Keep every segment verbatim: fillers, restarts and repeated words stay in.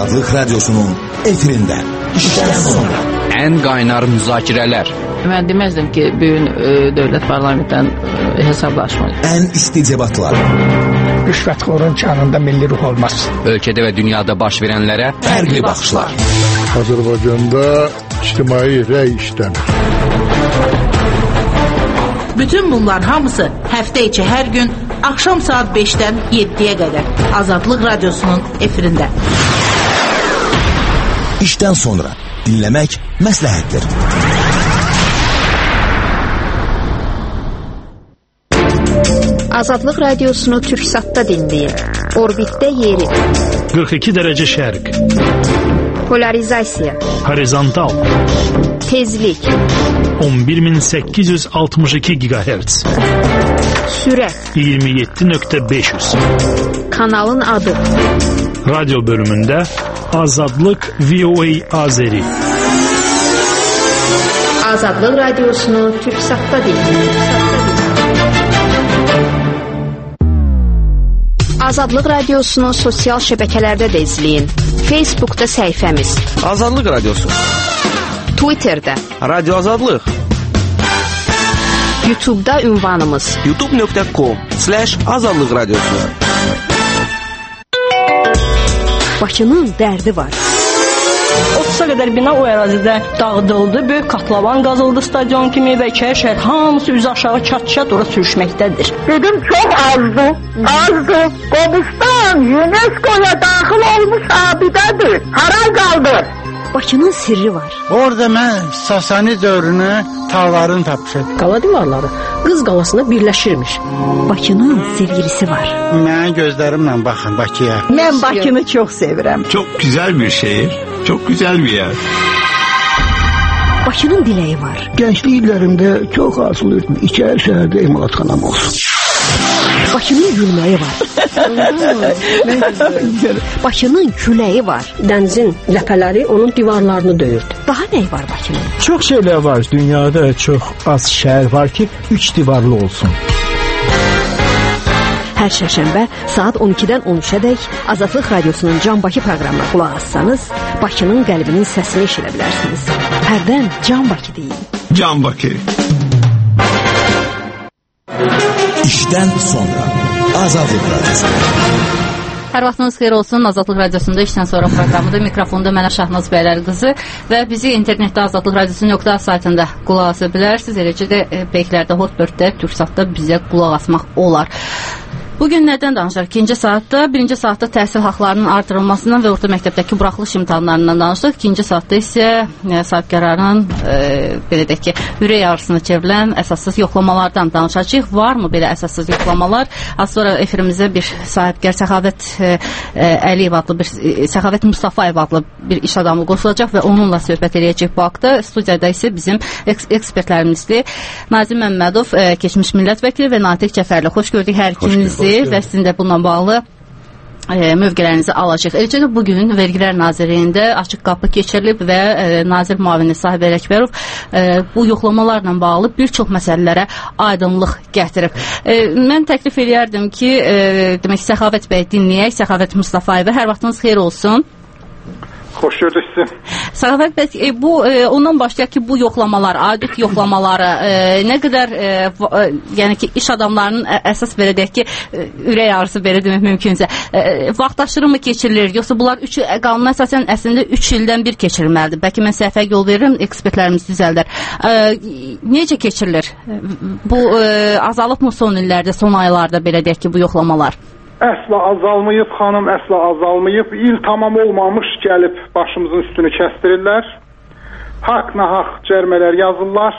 Azadlık Radyosu'nun efirinde. İşten sonra. En qaynar müzakirələr. Mən deməzdim ki, bugün e, dövlət parlamentdən e, hesablaşmayır. En isti debatlar. Rüşvətxorun canında milli ruh olmaz. Ölkədə və dünyada baş verənlərə Fərqli baxışlar. Azərbaycanda ictimai rəy işləmir. Bütün bunlar hamısı həftə içi hər gün axşam saat beşdən yeddiyə qədər Azadlıq Radyosu'nun efirində. İşten sonra dinlemek məsləhətdir. Azadlıq Radiosunu Türksat'ta dinleyin. Orbitdə yeri. qırx iki dərəcə şərq. Polarizasiya. Horizontal. Tezlik. on bir min səkkiz yüz altmış iki gigahertz. Sürət. iyirmi yeddi nöqtə beş yüz. Kanalın adı. Radyo bölümündə Azadlıq V O A Azeri. Azadlıq Radiosunu Türksat'ta dinleyin. Azadlıq Radiosunu sosial şəbəkələrdə də izləyin. Facebook'da səhifəmiz. Azadlıq Radiosu. Twitter'da. Radyo Azadlıq. YouTube'da ünvanımız. youtube nöqtə com slash azadlıq radyosu. Bakının dərdi var. otuza qədər bina o ərazidə dağıdıldı. Böyük katlavan qazıldı stadion kimi və iki şəhər hamısı üz aşağı çat-çat ora sürüşməkdədir. Dedim çox azdı, azdı. Qobustan UNESCO'ya daxil olmuş abidədir. Haray qaldı. Bakının sirri var. Orada mən Sasani dövrünü tağlarını tapmışam. Qala divarları Qız qalasına birləşirmiş. Bakının sevgilisi var. Mənim gözlərimlə baxın Bakıya. Mən Bakını çox sevirəm. Çok güzel bir şehir, çok güzel bir yer. Bakının diləyi var. Gənclik illərimdə çox arzulayırdım. İçəri şəhərdə emalatxanam olsun. Bakının gülməyi var. Bakının küləyi var. Dənizin ləpələri onun divarlarını döyürdü. Daha nə var Bakının? Çox şeylər var. Dünyada çox az şəhər var ki, üç divarlı olsun. Hər şərşənbə saat on ikidən on üçədək Azadlıq Radiosunun Can Bakı proqramına qulaq assanız, Bakının qəlbinin səsini eşidə bilərsiniz. Hərdən Can Bakı deyin. Can Bakı. İşten sonra Azadlıq Radyosu. Hər vaxtınız xeyir olsun. Azadlıq Radiosunda işdən sonra proqramıdır. Mikrofonda mənə Şahnaz Bəylər qızı və bizi internetdə azadlıq radiosu nöqtə saytında qulaq asa bilərsiniz. Eləcə də Beyiklərdə, Hotbird-də, Türksatda bizə qulaq asmaq olar. Bugün nədən danışırıq? İkinci saatda, birinci saatda təhsil haqlarının artırılmasından və orta məktəbdəki buraxılış imtahanlarından danışdıq. İkinci saatda isə e, sahibkarların e, belə deyək ki, ürək ağrısına çevrilən əsassız yoxlamalardan danışacağıq. Varmı belə əsassız yoxlamalar? Az sonra efirimizə bir sahibkar Səxavət e, Əliyev adlı bir e, Səxavət Mustafayev adlı bir iş adamı qoşulacaq və onunla söhbət edəcək bu haqda. Studiyada isə bizim eks ekspertlərimizdir. Nazim Məmmədov, e, keçmiş millət vəkili və Natiq Cəfərli. Xoş gördük hər ikinizi. Və sizin də bununla bağlı e, mövqelərinizi alacaq. Eləcə də bugün Vergilər Nazirliyində açıq qapı keçirilib və e, Nazir müavini Sahib Ələkbərov e, bu yoxlamalarla bağlı bir çox məsələlərə aydınlıq gətirib. E, mən təklif edərdim ki, e, demək Səxavət bəy dinləyək, Səxavət Mustafayevə. Hər vaxtınız xeyir olsun. Xoş gördük sizi. Səxavət bəy, e, bu e, ondan başlayaq ki, bu yoxlamalar, audit yoxlamaları e, nə qədər e, e, yəni ki, iş adamlarının əsas belə deyək ki, e, ürək ağrısı belə demək mümkünsə, e, vaxtaşırı mı keçirilir, yoxsa bunlar üç qanuna əsasən əslində üç ildən bir keçirilməlidir. Bəlkə mən səhvə yol verirəm, ekspertlərimiz düzəldər. E, necə keçirilir? Bu e, azalıb mı son illərdə, son aylarda belə deyək ki, bu yoxlamalar? Əsla azalmayıb xanım, əsla azalmayıb. İl tamam olmamış gəlib başımızın üstünü kəstirirlər. Haqq nahaq cərmələr yazırlar.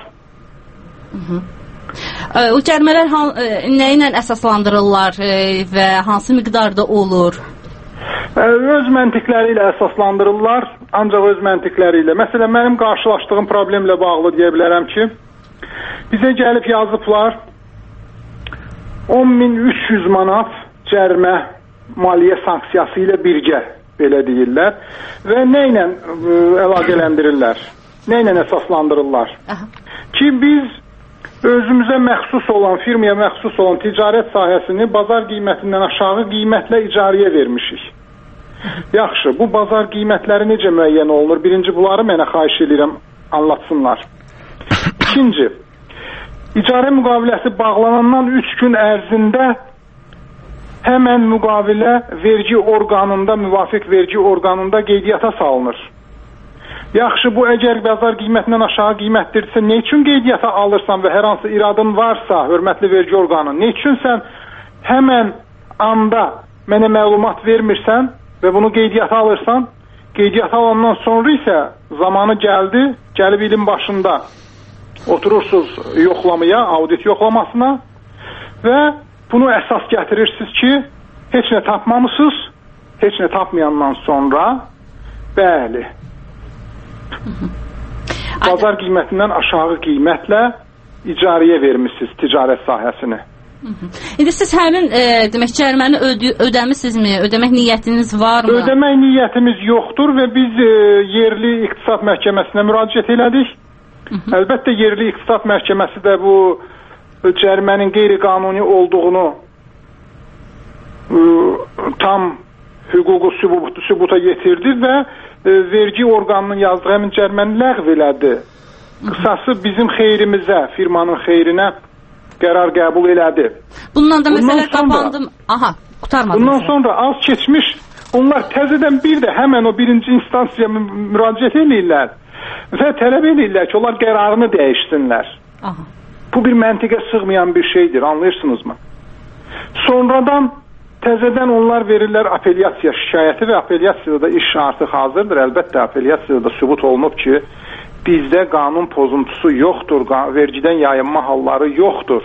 Hı -hı. E, o cərmələr e, nə ilə əsaslandırırlar e, və hansı miqdarda olur? E, öz məntiqləri ilə əsaslandırırlar, ancaq öz məntiqləri ilə. Məsələn, mənim qarşılaşdığım problemlə bağlı deyə bilərəm ki, bizə gəlib yazıblar on min üç yüz manat cərimə maliyyə sanksiyası ilə birgə, belə deyirlər. Və nə ilə ə, əlaqələndirirlər? Nə ilə əsaslandırırlar? Aha. Ki biz özümüzə məxsus olan, firmaya məxsus olan ticarət sahəsini bazar qiymətindən aşağı qiymətlə icarəyə vermişik. Yaxşı, bu bazar qiymətləri necə müəyyən olunur? Birinci, bunları mənə xahiş edirəm, anlatsınlar. İkinci, icarə müqaviləsi bağlanandan üç gün ərzində həmən müqavilə vergi orqanında, müvafiq vergi orqanında qeydiyyata salınır. Yaxşı, bu əgər bazar qiymətindən aşağı qiymətdirsə, nə üçün qeydiyyata alırsan və hər hansı iradın varsa, hörmətli vergi orqanı, nə üçün sən həmən anda mənə məlumat vermirsən və bunu qeydiyyata alırsan, qeydiyyata alandan sonra isə zamanı gəldi, gəlib ilin başında oturursunuz yoxlamaya, audit yoxlamasına və bunu əsas gətirirsiniz ki, heç nə tapmamışsınız, heç nə tapmayandan sonra, bəli, bazar qiymətindən aşağı qiymətlə icarəyə vermişsiniz ticarət sahəsini. İndi siz həmin e, demək cəriməni ödü, ödəmisinizmi? Ödəmək niyyətiniz varmı? Ödəmək niyyətimiz yoxdur və biz e, yerli iqtisad məhkəməsinə müraciət elədik. Hı -hı. Əlbəttə yerli iqtisad məhkəməsi də bu cərimənin qeyri-qanuni olduğunu e, tam hüququ sübut, sübuta yetirdi və e, vergi orqanının yazdığı həmin cəriməni ləğv elədi. Qısası bizim xeyrimizə, firmanın xeyrinə qərar qəbul elədi. Bundan da məsələ qapandı. Aha, qutarmadı. Bundan məsələ. Sonra az keçmiş, onlar təzədən bir də həmən o birinci instansiyaya müraciət edirlər və tələb edirlər ki, onlar qərarını dəyişsinlər. Aha. Bu bir məntiqə sığmayan bir şeydir, anlayırsınızmı? Sonradan təzədən onlar verirlər apelyasiya şikayəti və apelyasiyada da iş artıq hazırdır. Əlbəttə apelyasiyada da sübut olunub ki, bizdə qanun pozuntusu yoxdur, vergidən yayınma halları yoxdur.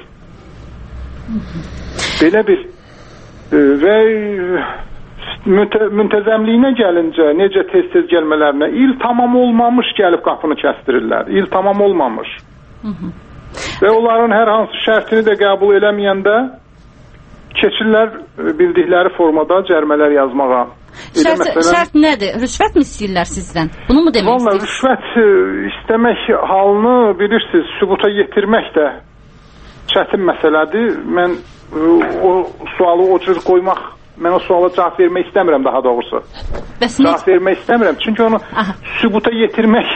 Belə bir e, və müntəzəmliyinə gəlincə, necə tez-tez gəlmələrinə, il tamam olmamış gəlib qapını kəstirirlər, il tamam olmamış. Hı -hı. Və onların hər hansı şərtini də qəbul eləməyəndə keçirlər bildikləri formada cərimələr yazmağa. Şərt, məsələn, şərt nədir? Rüşvət mi istəyirlər sizdən? Bunu mu demək istəyirsiniz? Vallahi rüşvət istəmək halını bilirsiniz, sübuta yetirmək də çətin məsələdir. Mən o sualı o cür qoymaq, mən o suala cavab vermək istəmirəm daha doğrusu. Bəs cavab ne? vermək istəmirəm, çünki onu Aha. sübuta yetirmək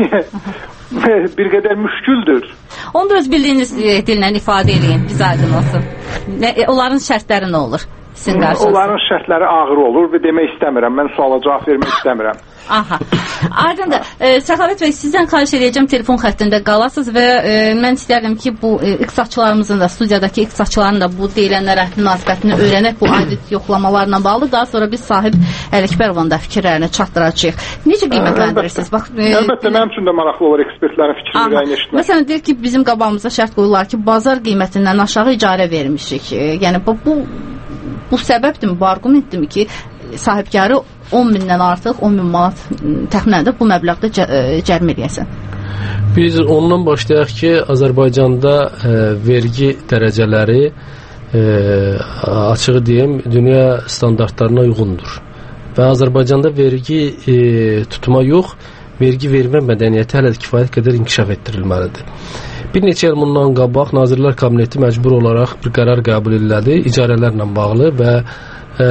bir qədər müşküldür. Onu da öz bildiyiniz dillə ifadə edin, biz aydın olsun. Ne, onların şərtləri nə olur? Onların şərtləri ağır olur və demək istəmirəm. Mən suala cavab vermək istəmirəm. Aha. Aydındır. E, Səxavət bəy, sizdən xahiş edəcəm telefon xəttində qalasınız və e, mən istərdim ki, bu e, iqtisadçılarımızın da, studiyadakı iqtisadçıların da bu deyilənlərə münasibətini öyrənək, bu audit yoxlamalarla bağlı. Daha sonra biz sahib Əlikbərovun da fikirlərini çatdıracağıq. Necə qiymətləndirirsiniz? Bax, e, Əlbəttə, mənim üçün də maraqlı olur ekspertlərin fikrini rəyini eşitmək. Məsələn, deyir ki, bizim qabağımıza şərt qoyurlar ki, bazar qiymətindən aşağı icarə vermişik. E, yəni, bu, bu Bu səbəbdirmi, bu argumentdirmi ki, sahibkarı on mindən artıq, on min manat təxminən də bu məbləğdə cə cərimə eləyəsən? Biz ondan başlayaq ki, Azərbaycanda e, vergi dərəcələri e, açığı deyim, dünya standartlarına uyğundur. Və Azərbaycanda vergi e, tutma yox, vergi vermə mədəniyyəti hələ də kifayət qədər inkişaf etdirilməlidir. Bir neçə il bundan qabaq Nazirlər Kabineti məcbur olaraq bir qərar qəbul elədi icarələrlə bağlı və e,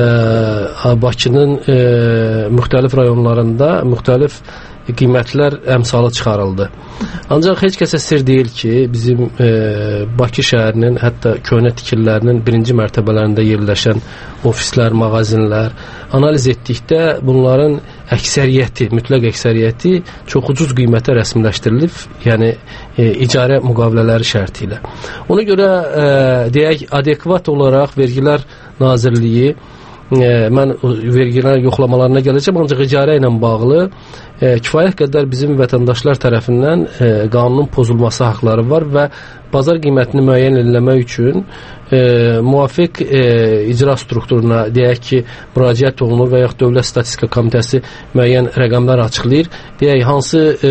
Bakının e, müxtəlif rayonlarında müxtəlif qiymətlər əmsalı çıxarıldı. Ancaq heç kəsə sir deyil ki, bizim e, Bakı şəhərinin, hətta köhnə tikililərinin birinci mərtəbələrində yerləşən ofislər, mağazinlər analiz etdikdə bunların əksəriyyəti, mütləq əksəriyyəti çox ucuz qiymətə rəsmiləşdirilib, yəni e, icarə müqavilələri şərti ilə. Ona görə e, deyək, adekvat olaraq Vergilər Nazirliyi, e, mən vergilər yoxlamalarına gələcəm, ancaq icarə ilə bağlı e, kifayət qədər bizim vətəndaşlar tərəfindən e, qanunun pozulması haqları var və bazar qiymətini müəyyən eləmək üçün e, müvafiq e, icra strukturuna deyək ki, müraciət olunur və yaxud Dövlət Statistika Komitəsi müəyyən rəqəmlər açıqlayır. Deyək, hansı e,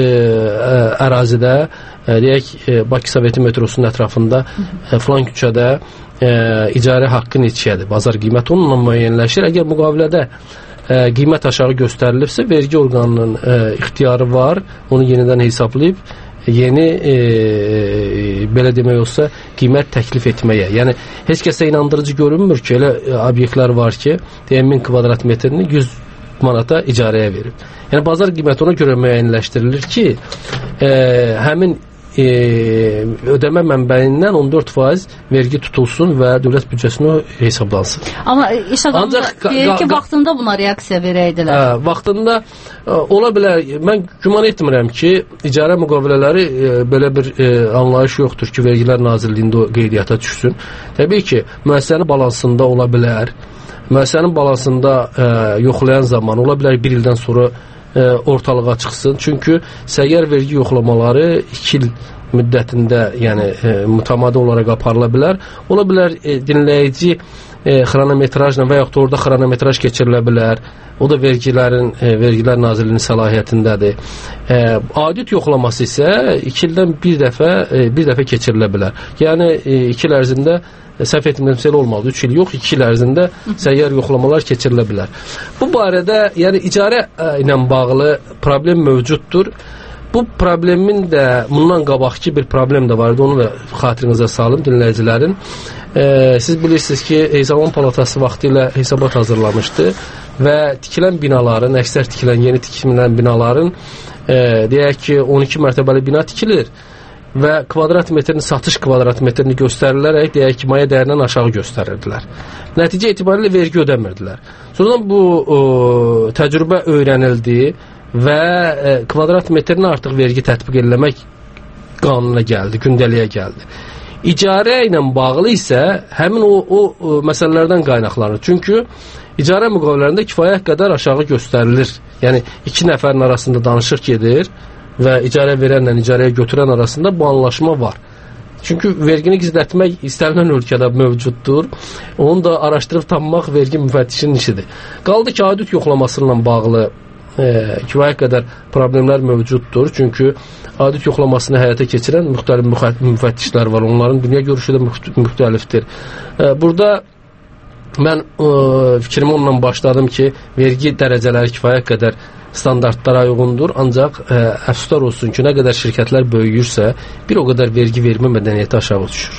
ərazidə e, deyək, e, Bakı Soveti metrosunun ətrafında e, filan küçədə e, icarə haqqı neçəyədir? Bazar qiyməti onunla müəyyənləşir. Əgər müqavilədə e, qiymət aşağı göstərilibsə, vergi orqanının e, ixtiyarı var, onu yenidən hesablayıb yeni e, belə demək olsa qiymət təklif etməyə. Yəni heç kəsə inandırıcı görünmür ki, elə obyektlər var ki, deyək min kvadrat metrini yüz manata icarəyə verib. Yəni bazar qiyməti ona görə müəyyənləşdirilir ki, e, həmin e, ödəmə mənbəyindən on dörd faiz vergi tutulsun və dövlət büdcəsinə hesablansın. Amma iş adamı deyir ki, vaxtında buna reaksiya verəydilər. Hə, vaxtında ə, ola bilər, mən güman etmirəm ki, icarə müqavilələri ə, belə bir ə, anlayış yoxdur ki, Vergilər Nazirliyində o qeydiyyata düşsün. Təbii ki, müəssisənin balansında ola bilər. Müəssisənin balansında ə, yoxlayan zaman ola bilər bir ildən sonra ə, ortalığa çıxsın. Çünki səyyar vergi yoxlamaları iki il müddətində, yəni e, mütəmadi olaraq aparıla bilər. Ola bilər e, dinləyici e, xronometrajla və yaxud da orada xronometraj keçirilə bilər. O da vergilərin e, Vergilər Nazirliyinin səlahiyyətindədir. E, audit yoxlaması isə iki ildən bir dəfə e, bir dəfə keçirilə bilər. Yəni e, iki il ərzində e, səhv etmirəmsə elə olmalıdır. üç il yox, iki il ərzində səyyar yoxlamalar keçirilə bilər. Bu barədə, yəni icarə e, ilə bağlı problem mövcuddur. Bu problemin də bundan qabaqki bir problem də vardı. Onu da xatirinizə salım dinləyicilərin. E, siz bilirsiniz ki, Hesablama Palatası vaxtı ilə hesabat hazırlamışdı və tikilən binaların, əksər tikilən, yeni tikilən binaların e, deyək ki, on iki mərtəbəli bina tikilir və kvadrat metrini, satış kvadrat metrini göstərilərək deyək ki, maya dəyərindən aşağı göstərirdilər. Nəticə etibarilə vergi ödəmirdilər. Sonradan bu o, təcrübə öyrənildi və e, kvadrat metrinə artıq vergi tətbiq eləmək qanuna gəldi, gündəliyə gəldi. İcarə ilə bağlı isə həmin o, o, o məsələlərdən qaynaqlanır. Çünki icarə müqavilələrində kifayət qədər aşağı göstərilir. Yəni iki nəfərin arasında danışıq gedir və icarə verənlə icarəyə götürən arasında bu anlaşma var. Çünki vergini gizlətmək istənilən ölkədə mövcuddur. Onu da araşdırıb tapmaq vergi müfəttişinin işidir. Qaldı ki, audit yoxlaması ilə bağlı e, kifayət qədər problemlər mövcuddur. Çünki audit yoxlamasını həyata keçirən müxtəlif müfəttişlər var. Onların dünya görüşü də müxtəlifdir. E, burada mən e, fikrimi onunla başladım ki, vergi dərəcələri kifayət qədər standartlara uyğundur, ancaq ə, əfsuslar olsun ki, nə qədər şirkətlər böyüyürsə, bir o qədər vergi vermə mədəniyyəti aşağı düşür.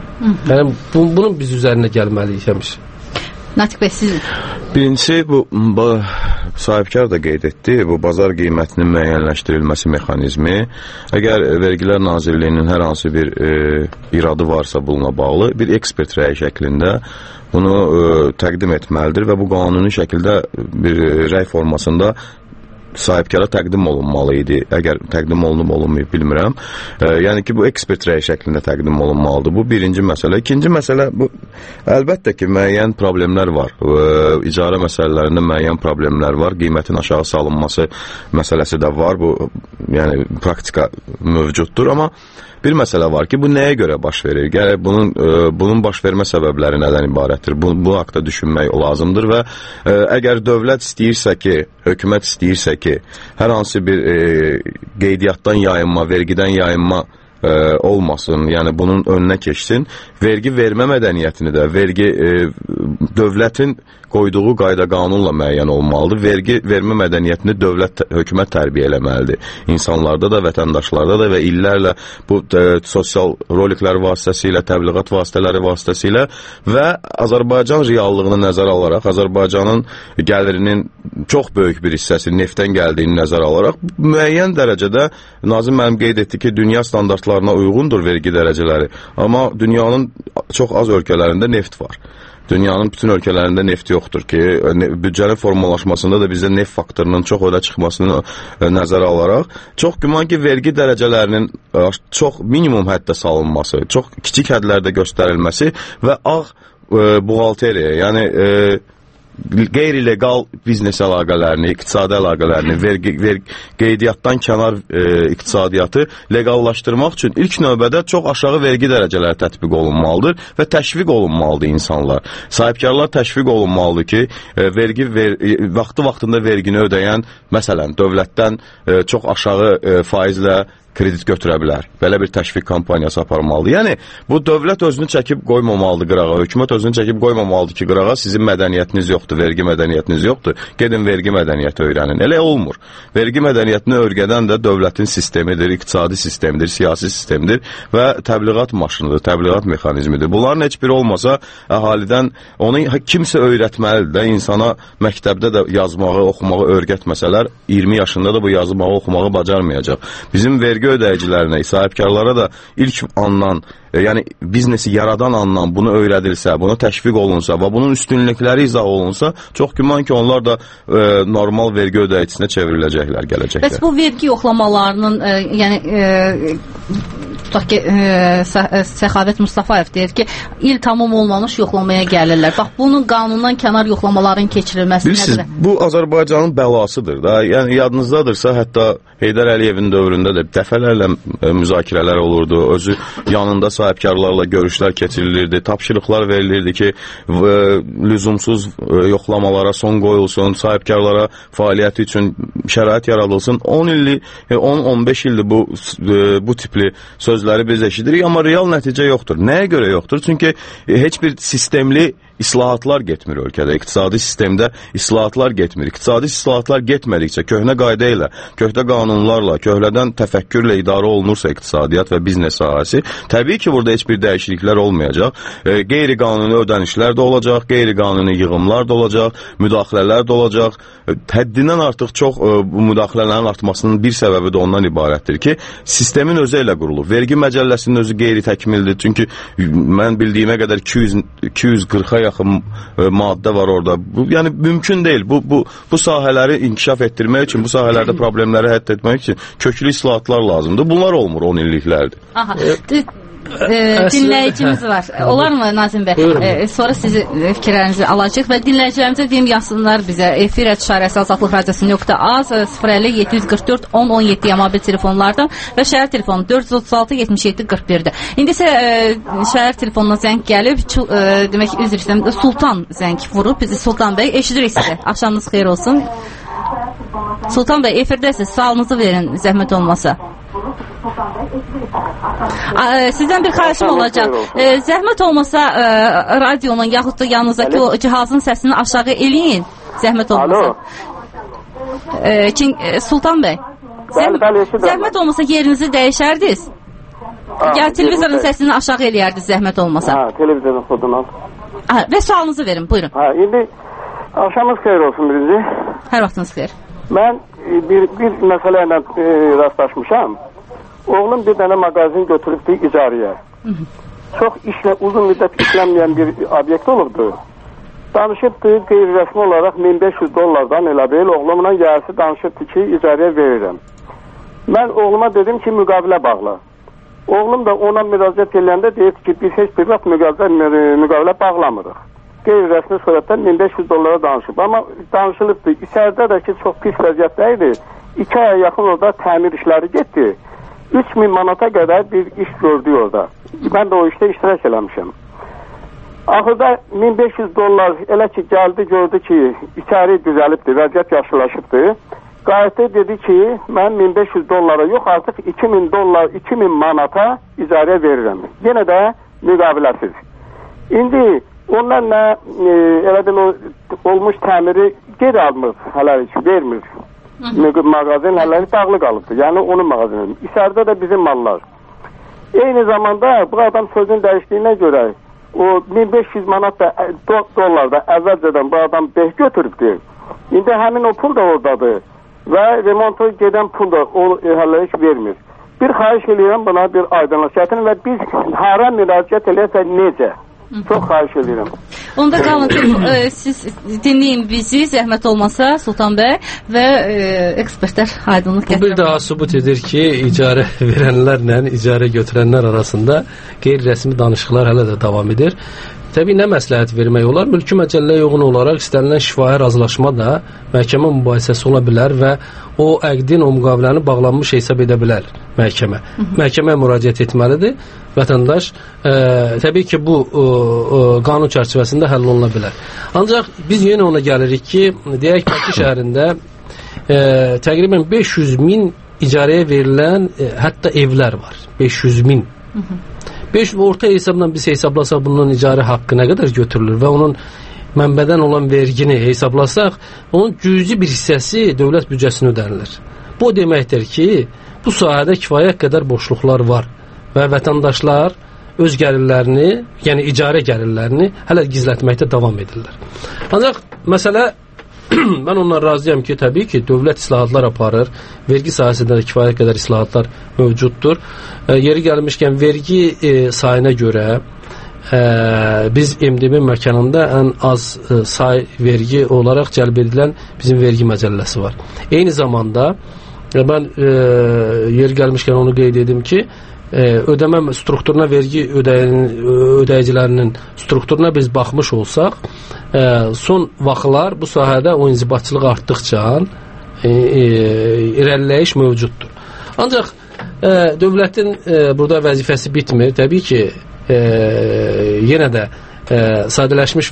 Yəni, bu, bunun biz üzərinə gəlməliyik həmişə. Natiq bəy, siz? Birincisi, bu, bu sahibkar da qeyd etdi, bu bazar qiymətinin müəyyənləşdirilməsi mexanizmi. Əgər Vergilər Nazirliyinin hər hansı bir e, iradı varsa bununla bağlı, bir ekspert rəyi şəklində bunu e, təqdim etməlidir və bu qanuni şəkildə bir rəy formasında sahibkara təqdim olunmalı idi. Əgər təqdim olunub olunmayıb bilmirəm. E, yəni ki, bu ekspert rəyi şəklində təqdim olunmalıdır. Bu birinci məsələ. İkinci məsələ, bu əlbəttə ki, müəyyən problemlər var. E, icarə məsələlərində müəyyən problemlər var. Qiymətin aşağı salınması məsələsi də var. Bu, yəni, praktika mövcuddur, amma bir məsələ var ki, bu nəyə görə baş verir? Gələk bunun, e, bunun baş vermə səbəbləri nədən ibarətdir? Bu, bu haqda düşünmək lazımdır və e, əgər dövlət istəyirsə ki, hökumət istəyirsə ki, hər hansı bir e, qeydiyyatdan yayınma, vergidən yayınma e, olmasın, yəni bunun önünə keçsin, vergi vermə mədəniyyətini də, vergi e, dövlətin qoyduğu qayda qanunla müəyyən olmalıdır. Vergi vermə mədəniyyətini dövlət, hökumət tərbiyə eləməlidir. İnsanlarda da, vətəndaşlarda da və illərlə bu e, sosial roliklər vasitəsilə, təbliğat vasitələri vasitəsilə və Azərbaycan reallığını nəzərə alaraq, Azərbaycanın gəlirinin çox böyük bir hissəsi neftdən gəldiyini nəzərə alaraq, müəyyən dərəcədə Nazim müəllim qeyd etdi ki, dünya standartlarına uyğundur vergi dərəcələri. Amma dünyanın çox az ölkələrində neft var. Dünyanın bütün ölkələrində neft yoxdur ki, büdcənin formalaşmasında da bizdə neft faktorunun çox ödə çıxmasını nəzərə alaraq, çox güman ki, vergi dərəcələrinin çox minimum həddə salınması, çox kiçik hədlərdə göstərilməsi və ağ e, buğalteriya, yəni e, qeyri-legal biznes əlaqələrini, iqtisadi əlaqələrini, vergi, vergi, qeydiyyatdan kənar e, iqtisadiyyatı legallaşdırmaq üçün ilk növbədə çox aşağı vergi dərəcələri tətbiq olunmalıdır və təşviq olunmalıdır insanlar. Sahibkarlar təşviq olunmalıdır ki, e, vergi ver, e, vaxtı-vaxtında vergini ödəyən, məsələn, dövlətdən e, çox aşağı e, faizlə kredit götürə bilər. Belə bir təşviq kampaniyası aparmalıdır. Yəni bu dövlət özünü çəkib qoymamalıdır qırağa, hökumət özünü çəkib qoymamalıdır ki, qırağa sizin mədəniyyətiniz yoxdur, vergi mədəniyyətiniz yoxdur. Gedin vergi mədəniyyəti öyrənin. Elə olmur. Vergi mədəniyyətini öyrədən də dövlətin sistemidir, iqtisadi sistemidir, siyasi sistemidir və təbliğat maşınıdır, təbliğat mexanizmidir. Bunların heç biri olmasa əhalidən onu kimsə öyrətməlidir də, insana məktəbdə də yazmağı, oxumağı öyrətməsələr iyirmi yaşında da bu yazmağı, oxumağı bacarmayacaq. Bizim vergi ödəyicilərinə, sahibkarlara da ilk andan, yəni biznesi yaradan andan bunu öyrədilsə, bunu təşviq olunsa və bunun üstünlükləri izah olunsa, çox güman ki, onlar da e, normal vergi ödəyicinə çevriləcəklər, gələcəklər. Bəs bu vergi yoxlamalarının, e, yəni e, tutaq ki, e, Səxavət Mustafayev deyir ki, il tamam olmamış yoxlamaya gəlirlər. Bax, bunun qanundan kənar yoxlamaların keçirilməsi bilirsiniz, nədir? Bu Azərbaycanın bəlasıdır da. Yəni yadınızdadırsa, hətta Heydər Əliyevin dövründə də dəfələrlə e, müzakirələr olurdu. Özü yanında sahibkarlarla görüşlər keçirilirdi, tapşırıqlar verilirdi ki, e, lüzumsuz e, yoxlamalara son qoyulsun, sahibkarlara fəaliyyəti üçün şərait yaradılsın. on illik, on on beş ildir bu e, bu tipli sözləri biz eşidirik, amma real nəticə yoxdur. Nəyə görə yoxdur? Çünki e, heç bir sistemli islahatlar getmir ölkədə. İqtisadi sistemdə islahatlar getmir. İqtisadi islahatlar getmədikcə, köhnə qayda ilə, köhnə qanunlarla, köhnədən təfəkkürlə idarə olunursa iqtisadiyyat və biznes sahəsi, təbii ki, burada heç bir dəyişikliklər olmayacaq. E, qeyri-qanuni ödənişlər də olacaq, qeyri-qanuni yığımlar da olacaq, müdaxilələr də olacaq. E, həddindən artıq çox e, bu müdaxilələrin artmasının bir səbəbi də ondan ibarətdir ki, sistemin özü ilə qurulub. Vergi məcəlləsinin özü qeyri-təkmildir. Çünki mən bildiyimə qədər iki yüz qırxa yaxın e, maddə var orada. Bu, yəni mümkün deyil. Bu, bu, bu sahələri inkişaf etdirmək üçün, bu sahələrdə problemləri həll etmək üçün köklü islahatlar lazımdır. Bunlar olmur on illiklərdir. Aha. E, dinləyicimiz var. Olar mı Nazim bəy? E, sonra sizi fikirlərinizi alacaq və dinləyicilərimizə deyim, yazsınlar bizə. Efir ətşarəsi azadlıq radiosu nöqtə az sıfır əlli yeddi yüz qırx dörd on on yeddi mobil telefonlardan və şəhər telefonu dörd yüz otuz altı yetmiş yeddi qırx birdə. İndi isə e, şəhər telefonuna zəng gəlib, çu, e, demək üzr istəyirəm, Sultan zəng vurub bizi. Sultan bəy, eşidirik sizi. Axşamınız xeyir olsun. Sultan bəy, efirdəsiz. Sualınızı verin, zəhmət olmasa. Sizdən bir xahişim olacaq. E, zəhmət olmasa e, radionun yaxud da yanınızdakı o cihazın səsini aşağı eləyin. Zəhmət olmasa. E, Çin, e, Sultan bəy. Bəli, bəli, zəhmət olmasa yerinizi dəyişərdiniz. Ya televizorun səsini aşağı eləyərdiniz zəhmət olmasa. Ha, televizorun kodunu al. Ha, və sualınızı verin, buyurun. Ha, indi axşamınız xeyir olsun birinci. Hər vaxtınız xeyir. Mən bir, bir məsələ ilə e, rastlaşmışam. Oğlum bir dənə mağazin götürübdü icarəyə. Çox işlə, uzun müddət işlənməyən bir obyekt olubdu. Danışıbdı qeyri-rəsmi olaraq min beş yüz dollardan elə bil oğlumla yarısı danışıbdı ki, icarəyə verirəm. Mən oğluma dedim ki, müqavilə bağla. Oğlum da ona müraciət edəndə deyirdi ki, biz heç bir vaxt müqavilə, müqavilə bağlamırıq. Qeyri-rəsmi surətdən min beş yüz dollara danışıb. Amma danışılıbdı. İçəridə də ki, çox pis vəziyyətdə idi. İki aya yaxın orada təmir işləri getdi. üç min manata qədər bir iş gördü orada. Mən də o işdə iştirak eləmişəm. Axırda min beş yüz dollar elə ki gəldi, gördü ki, içəri düzəlibdi, vəziyyət yaxşılaşıbdı. Qayıtdı dedi ki, mən min beş yüz dollara yox, artıq iki min dollar, iki min manata icarə verirəm. Yenə də müqaviləsiz. İndi onlar nə, e, elədən o olmuş təmiri geri almır, hələ ki, vermir. Mağazin həlləri dağlı qalıbdır. Yəni onun mağazinin. İçəridə də bizim mallar. Eyni zamanda bu adam sözün dəyişdiyinə görə o min beş yüz manat da dollar da əvvəlcədən bu adam beh götürübdür. İndi həmin o pul da oradadır. Və remonta gedən pul da o həlləri heç vermir. Bir xahiş edirəm buna bir aydınlıq gətirin və biz hara müraciət eləsə necə? Çox xahiş edirəm. Onda qalın ki, e, siz dinləyin bizi, zəhmət olmasa Sultan bəy və e, ekspertlər aydınlıq gətirir. Bu bir daha sübut edir ki, icarə verənlərlə icarə götürənlər arasında qeyri-rəsmi danışıqlar hələ də davam edir. Təbii nə məsləhət vermək olar? Mülki məcəlləyə uyğun olaraq istənilən şifahi razılaşma da məhkəmə mübahisəsi ola bilər və o əqdin, o müqaviləni bağlanmış hesab edə bilər məhkəmə. Məhkəməyə müraciət etməlidir. Vətəndaş e, təbii ki, bu e, e, qanun çərçivəsində həll oluna bilər. Ancaq biz yenə ona gəlirik ki, deyək Bakı şəhərində e, təqribən beş yüz min icarəyə verilən e, hətta evlər var. beş yüz min. Hı -hı. beş orta hesabla biz hesablasaq bunun icarə haqqı nə qədər götürülür və onun mənbədən olan vergini hesablasaq, onun cüzi bir hissəsi dövlət büdcəsinə ödənilir. Bu deməkdir ki, bu sahədə kifayət qədər boşluqlar var və vətəndaşlar öz gəlirlərini, yəni icarə gəlirlərini hələ gizlətməkdə davam edirlər. Ancaq məsələ, mən ondan razıyam ki, təbii ki, dövlət islahatlar aparır, vergi sahəsində də kifayət qədər islahatlar mövcuddur. E, yeri gəlmişkən, vergi e, sayına görə e, biz M D B məkanında ən az e, say vergi olaraq cəlb edilən bizim vergi məcəlləsi var. Eyni zamanda, e, mən e, yeri gəlmişkən onu qeyd edim ki, e, ödəmə strukturuna, vergi ödəyin, ödəyicilərinin strukturuna biz baxmış olsaq, e, son vaxtlar bu sahədə o inzibatçılıq artdıqca e, e, irəliləyiş mövcuddur. Ancaq e, dövlətin e, burada vəzifəsi bitmir. Təbii ki, e, yenə də e, sadələşmiş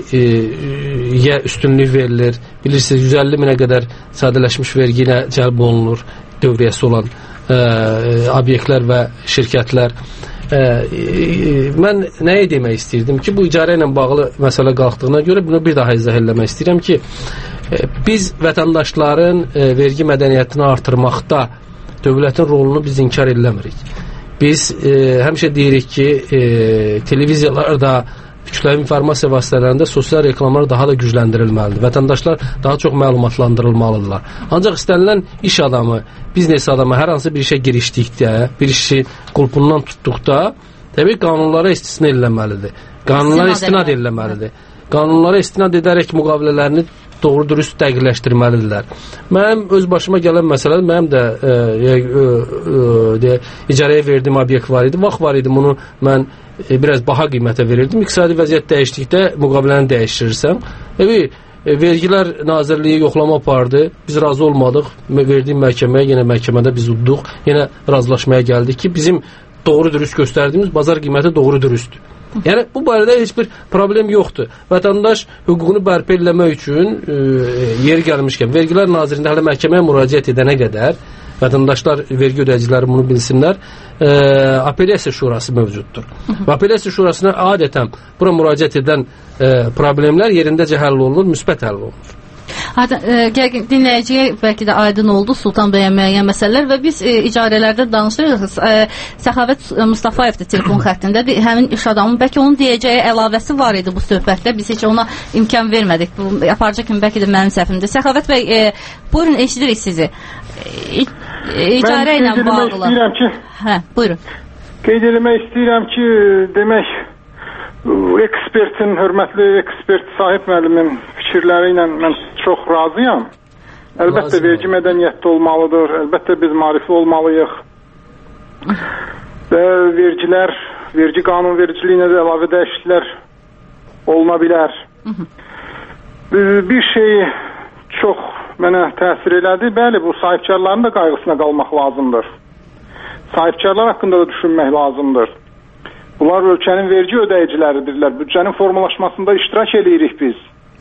vergiyə üstünlük verilir. Bilirsiniz, yüz əlli minə qədər sadələşmiş vergi ilə cəlb olunur dövriyyəsi olan e, obyektlər və şirkətlər. E, e, mən nəyə demək istəyirdim ki, bu icarə ilə bağlı məsələ qalxdığına görə bunu bir daha izah eləmək istəyirəm ki, e, biz vətəndaşların e, vergi mədəniyyətini artırmaqda dövlətin rolunu biz inkar eləmirik. Biz e, həmişə deyirik ki, e, televiziyalarda, kütləvi informasiya vasitələrində sosial reklamlar daha da gücləndirilməlidir. Vətəndaşlar daha çox məlumatlandırılmalıdırlar. Ancaq istənilən iş adamı, biznes adamı hər hansı bir işə girişdikdə, bir işi qulpundan tutduqda, təbii qanunlara istisna ediləməlidir. Qanunlara istinad ediləməlidir. Qanunlara istinad edərək müqavilələrini doğru dürüst dəqiqləşdirməlidirlər. Mənim öz başıma gələn məsələ, mənim də e, e, e, icarəyə verdiyim obyekt var idi. Vaxt var idi, bunu mən e, biraz baha qiymətə verirdim. İqtisadi vəziyyət dəyişdikdə müqaviləni dəyişdirirsən. Evi, e, Vergilər Nazirliyi yoxlama apardı. Biz razı olmadıq. Verdiyim məhkəməyə, yenə məhkəmədə biz udduq. Yenə razılaşmaya gəldik ki, bizim doğru dürüst göstərdiyimiz bazar qiyməti doğru dürüstdür. Yəni bu barədə heç bir problem yoxdur. Vətəndaş hüququnu bərpa etmək üçün e, yeri gəlmişkən Vergilər Nazirliyində hələ məhkəməyə müraciət edənə qədər vətəndaşlar, vergi ödəyiciləri bunu bilsinlər, e, apellyasiya şurası mövcuddur. Və apellyasiya şurasına adətən bura müraciət edən e, problemlər yerindəcə həll olunur, müsbət həll olunur. Dinləyiciyə bəlkə də aydın oldu Sultan bəyə müəyyən məsələlər və biz e, icarələrdə danışırıq. E, Səxavət Mustafayev də telefon xəttindədir. Həmin iş adamının bəlkə onun deyəcəyi əlavəsi var idi bu söhbətdə. Biz heç ona imkan vermədik. Bu aparıcı kimi bəlkə də mənim səhvimdir. Səxavət bəy, e, buyurun, eşidirik sizi. E, icarə ilə bağlı. Ki, hə, buyurun. Qeyd eləmək istəyirəm ki, demək ekspertin, hörmətli ekspert Sahib müəllimin fikirləri ilə mən çox razıyam. Əlbəttə Razı vergi mədəniyyətli olmalıdır. Əlbəttə biz maarifli olmalıyıq. Və vergilər, vergi qanunvericiliyinə də əlavə dəyişikliklər oluna bilər. Hı -hı. Bir şey çox mənə təsir elədi. Bəli, bu sahibkarların da qayğısına qalmaq lazımdır. Sahibkarlar haqqında da düşünmək lazımdır. Bunlar ölkənin vergi ödəyiciləridirlər. Büdcənin formalaşmasında iştirak edirik biz.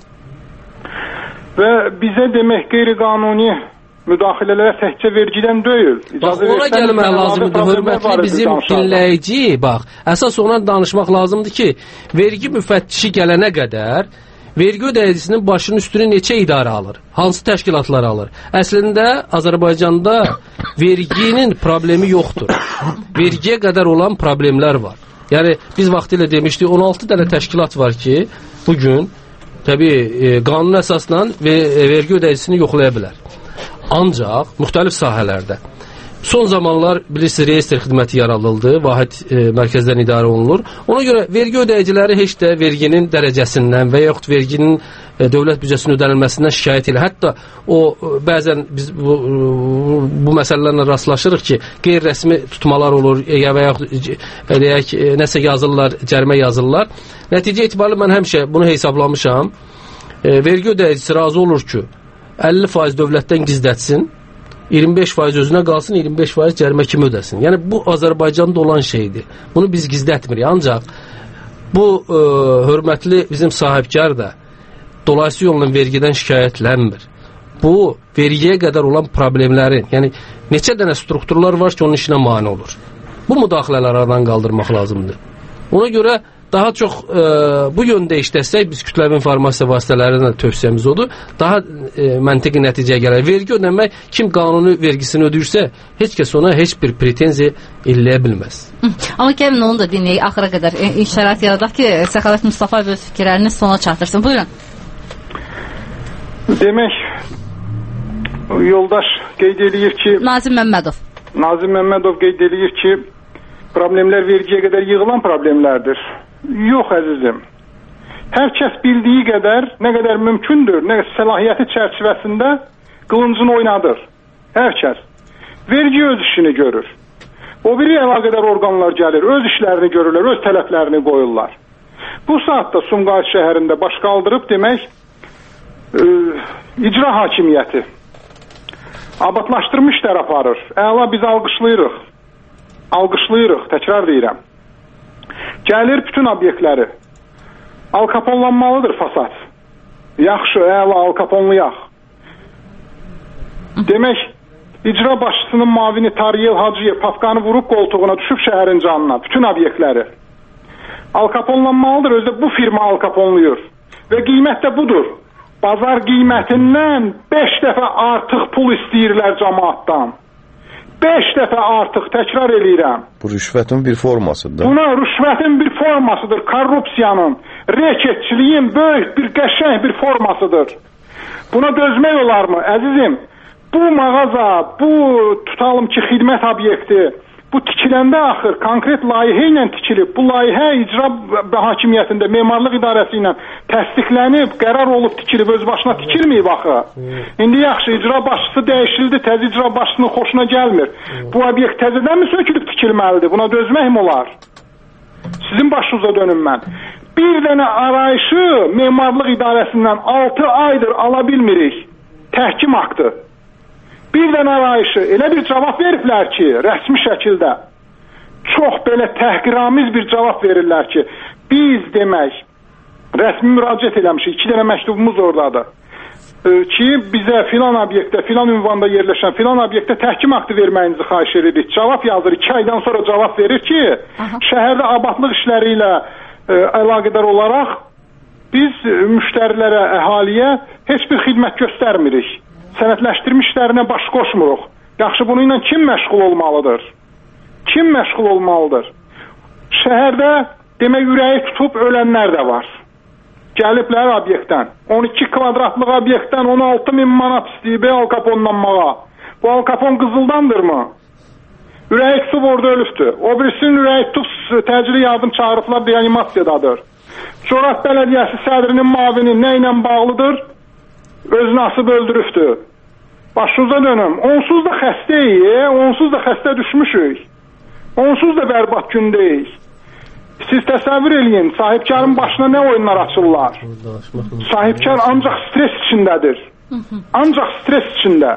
Və bizə demək qeyri-qanuni müdaxilələrə təkcə vergidən deyil. Bax, ona gəlmək lazımdır, hörmətli bizim dinləyici. Bax, əsas ona danışmaq lazımdır ki, vergi müfəttişi gələnə qədər vergi ödəyicisinin başının üstünü neçə idarə alır? Hansı təşkilatlar alır? Əslində, Azərbaycanda verginin problemi yoxdur. Vergiyə qədər olan problemlər var. Yəni, biz vaxtilə demişdik, on altı dənə təşkilat var ki, bugün, təbii, e, qanun əsasla ve, e, vergi ödəyicisini yoxlaya bilər. Ancaq, müxtəlif sahələrdə. Son zamanlar, bilirsiniz, reyestr xidməti yaradıldı, vahid e, mərkəzdən idarə olunur. Ona görə vergi ödəyiciləri heç də verginin dərəcəsindən və yaxud verginin e, dövlət büdcəsinin ödənilməsindən şikayət elə. Hətta o, bəzən biz bu, bu məsələlərlə rastlaşırıq ki, qeyri-rəsmi tutmalar olur ya və yaxud e, deyək, e, nəsə yazırlar, cərimə yazırlar. Nəticə etibarilə mən həmişə bunu hesablamışam. E, vergi ödəyicisi razı olur ki, əlli faiz dövlətdən gizlətsin, iyirmi beş faiz özünə qalsın, iyirmi beş faiz cərimə kimi ödəsin. Yəni bu Azərbaycanda olan şeydir. Bunu biz gizlətmirik. Ancaq bu e, hörmətli bizim sahibkar da dolayısıyla yolla vergidən şikayətlənmir. bu vergiyə qədər olan problemlərin, yəni neçə dənə strukturlar var ki, onun işinə mane olur. Bu müdaxilələri aradan qaldırmaq lazımdır. Ona görə daha çox e, bu yöndə işləsək, biz kütləvi informasiya vasitələrində tövsiyəmiz odur, daha e, məntiqi nəticəyə gələr. Vergi ödəmək, kim qanuni vergisini ödəyirsə, heç kəs ona heç bir pretenziya eləyə bilməz. Amma gəlin onu da dinləyək, axıra qədər e, şərait yaradaq ki, Səxavət Mustafayev öz fikirlərini sona çatdırsın. Buyurun. Demək, yoldaş qeyd edir ki... Nazim Məmmədov. Nazim Məmmədov qeyd edir ki, problemlər vergiyə qədər yığılan problemlərdir. Yox, əzizim. Hər kəs bildiyi qədər, nə qədər mümkündür, nə səlahiyyəti çərçivəsində qılıncını oynadır. Hər kəs. Vergi öz işini görür. O biri əlaqədar orqanlar gəlir, öz işlərini görürlər, öz tələblərini qoyurlar. Bu saatda Sumqayıt şəhərində baş qaldırıb demək, e, icra hakimiyyəti abadlaşdırmış işlər aparır. Əla, biz alqışlayırıq. Alqışlayırıq, təkrar deyirəm. Gəlir bütün obyektləri. Alkaponlanmalıdır fasad. Yaxşı, əla, alkaponlayaq. Demək, icra başçısının mavini Tariyel Hacıyev papqanı vurub qoltuğuna düşüb şəhərin canına. Bütün obyektləri. Alkaponlanmalıdır, özdə bu firma alkaponluyur. Və qiymət də budur. Bazar qiymətindən beş dəfə artıq pul istəyirlər cəmaatdan. beş dəfə artıq, təkrar eləyirəm. Bu rüşvətin bir formasıdır. Buna rüşvətin bir formasıdır, korrupsiyanın, reketçiliyin böyük bir qəşəng bir formasıdır. Buna dözmək olarmı? Əzizim, bu mağaza, bu tutalım ki, xidmət obyekti, bu tikiləndə axır, konkret layihə ilə tikilib, bu layihə icra hakimiyyətində, memarlıq idarəsi ilə təsdiqlənib, qərar olub tikilib, öz başına tikilməyib axı. İndi yaxşı, icra başçısı dəyişildi, təzə icra başçısının xoşuna gəlmir. Bu obyekt təzədən mi sökülüb tikilməlidir? Buna dözmək mi olar? Sizin başınıza dönüm mən. Bir dənə arayışı memarlıq idarəsindən altı aydır ala bilmirik. Təhkim aktı. Bir dənə arayışı elə bir cavab veriblər ki, rəsmi şəkildə çox belə təhqiramiz bir cavab verirlər ki, biz demək rəsmi müraciət eləmişik, iki dənə məktubumuz oradadır e, ki, bizə filan obyektdə, filan ünvanda yerləşən filan obyektdə təhkim aktı verməyinizi xahiş edirik. Cavab yazır, iki aydan sonra cavab verir ki, aha, şəhərdə abadlıq işləri ilə e, əlaqədar olaraq biz e, müştərilərə, əhaliyə heç bir xidmət göstərmirik. Sənədləşdirmə işlərinə baş qoşmuruq. Yaxşı, bunu ilə kim məşğul olmalıdır? Kim məşğul olmalıdır? Şəhərdə demək ürəyi tutub ölənlər də var. Gəliblər obyektdən. on iki kvadratlıq obyektdən on altı min manat istəyib alkaponlanmağa. Bu alkapon qızıldandırmı? Ürəyi tutub orada ölübdür. O birisinin ürəyi tutub təcili yardım çağırıblar, reanimasiyadadır. Corat Bələdiyyəsi sədrinin mavini nə ilə bağlıdır? Özünü asıb öldürübdür. Başınıza dönüm. Onsuz da xəstəyik, onsuz da xəstə düşmüşük. Onsuz da bərbad gündəyik. Siz təsəvvür eləyin, sahibkarın başına nə oyunlar açırlar? Sahibkar ancaq stres içindədir. Ancaq stres içində.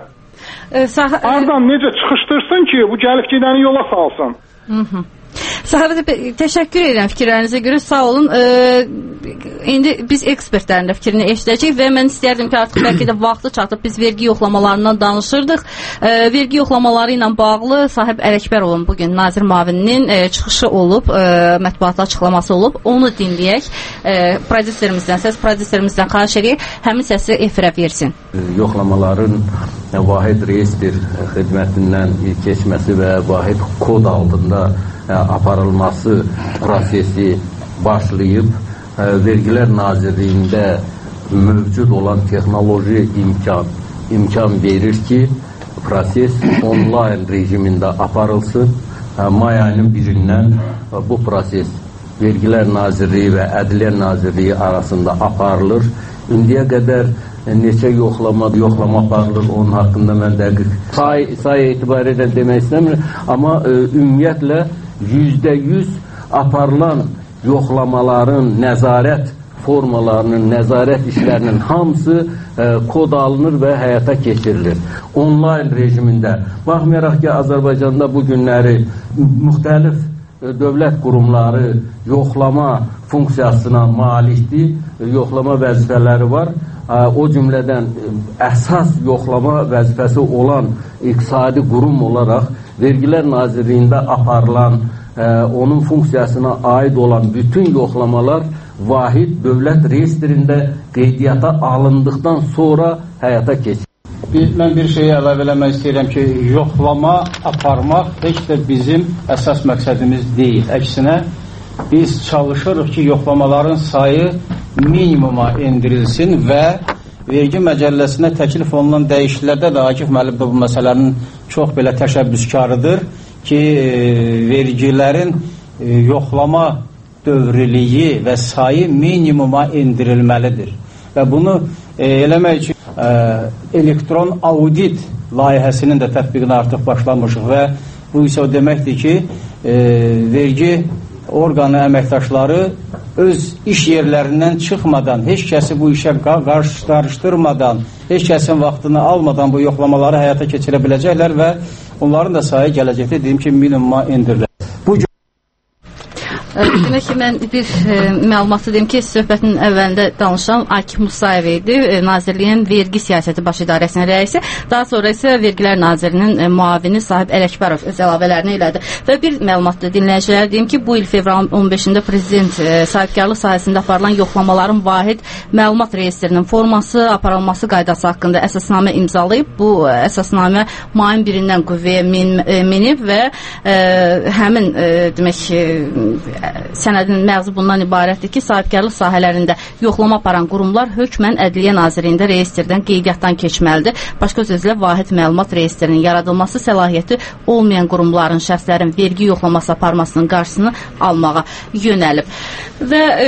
Aradan necə çıxışdırsın ki, bu gəlib gedəni yola salsın? Səxavət bəy, təşəkkür edirəm fikirlərinizə görə, sağ olun. Ee, indi biz ekspertlərin də fikrini eşidəcəyik və mən istəyərdim ki, artıq bəlkə də vaxtı çatıb biz vergi yoxlamalarından danışırdıq. Ee, vergi yoxlamaları ilə bağlı sahib Ələkbərovun bugün Nazir Mavininin e, çıxışı olub, e, mətbuatda açıqlaması olub. Onu dinləyək. E, prodüserimizdən, səs prodüserimizdən xahiş edək, həmin səsi efirə versin. Yoxlamaların vahid reestr xidmətindən keçməsi və vahid kod altında aparılması prosesi başlayıb, Vergilər Nazirliyində mövcud olan texnoloji imkan imkan verir ki, proses onlayn rejimində aparılsın. May ayının birindən bu proses Vergilər Nazirliyi və Ədliyyə Nazirliyi arasında aparılır. İndiyə qədər neçə yoxlama, yoxlama aparılır, onun haqqında mən dəqiq say, say etibarilə demək istəmirəm, amma e, ümumiyyətlə yüzdə yüz aparılan yoxlamaların, nəzarət formalarının, nəzarət işlərinin hamısı e, kod alınır və həyata keçirilir. Onlayn rejimində. Baxmayaraq ki, Azərbaycanda bu günləri müxtəlif dövlət qurumları yoxlama funksiyasına malikdir, yoxlama vəzifələri var. O cümlədən əsas yoxlama vəzifəsi olan iqtisadi qurum olaraq Vergilər Nazirliyində aparılan, onun funksiyasına aid olan bütün yoxlamalar vahid dövlət reyestrində qeydiyyata alındıqdan sonra həyata keçir. Bir, mən bir şeyi əlavə eləmək istəyirəm ki, yoxlama aparmaq heç də bizim əsas məqsədimiz deyil. Əksinə, biz çalışırıq ki, yoxlamaların sayı minimuma endirilsin və vergi məcəlləsinə təklif olunan dəyişikliklərdə də Akif müəllim bu məsələnin çox belə təşəbbüskarıdır ki, vergilərin yoxlama dövriliyi və sayı minimuma endirilməlidir. Və bunu eləmək üçün elektron audit layihəsinin də tətbiqini artıq başlamışıq və bu isə o deməkdir ki, vergi orqanı əməkdaşları öz iş yerlərindən çıxmadan, heç kəsi bu işə qarışdırmadan, heç kəsin vaxtını almadan bu yoxlamaları həyata keçirə biləcəklər və onların da sayı gələcəkdə deyim ki, minimuma endirilər. Bu Demək ki, mən bir e, məlumatı deyim ki, söhbətin əvvəlində danışan Akif Musayev idi, e, Nazirliyin Vergi Siyasəti Baş İdarəsinin rəisi, daha sonra isə Vergilər Nazirinin e, müavini Sahib Ələkbərov öz əlavələrini elədi. Və bir məlumatda dinləyicilərə deyim ki, bu il fevralın on beşində Prezident e, sahibkarlıq sahəsində aparılan yoxlamaların vahid məlumat reyestrinin forması, aparılması qaydası haqqında əsasnamə imzalayıb. Bu əsasnamə mayın birindən qüvvəyə min, e, minib və e, həmin e, demək e, sənədin məğzi bundan ibarətdir ki, sahibkarlıq sahələrində yoxlama aparan qurumlar hökmən Ədliyyə Nazirliyində reyestrdən qeydiyyatdan keçməlidir. Başqa sözlə, vahid məlumat reyestrinin yaradılması səlahiyyəti olmayan qurumların, şəxslərin vergi yoxlaması aparmasının qarşısını almağa yönəlib. Və e,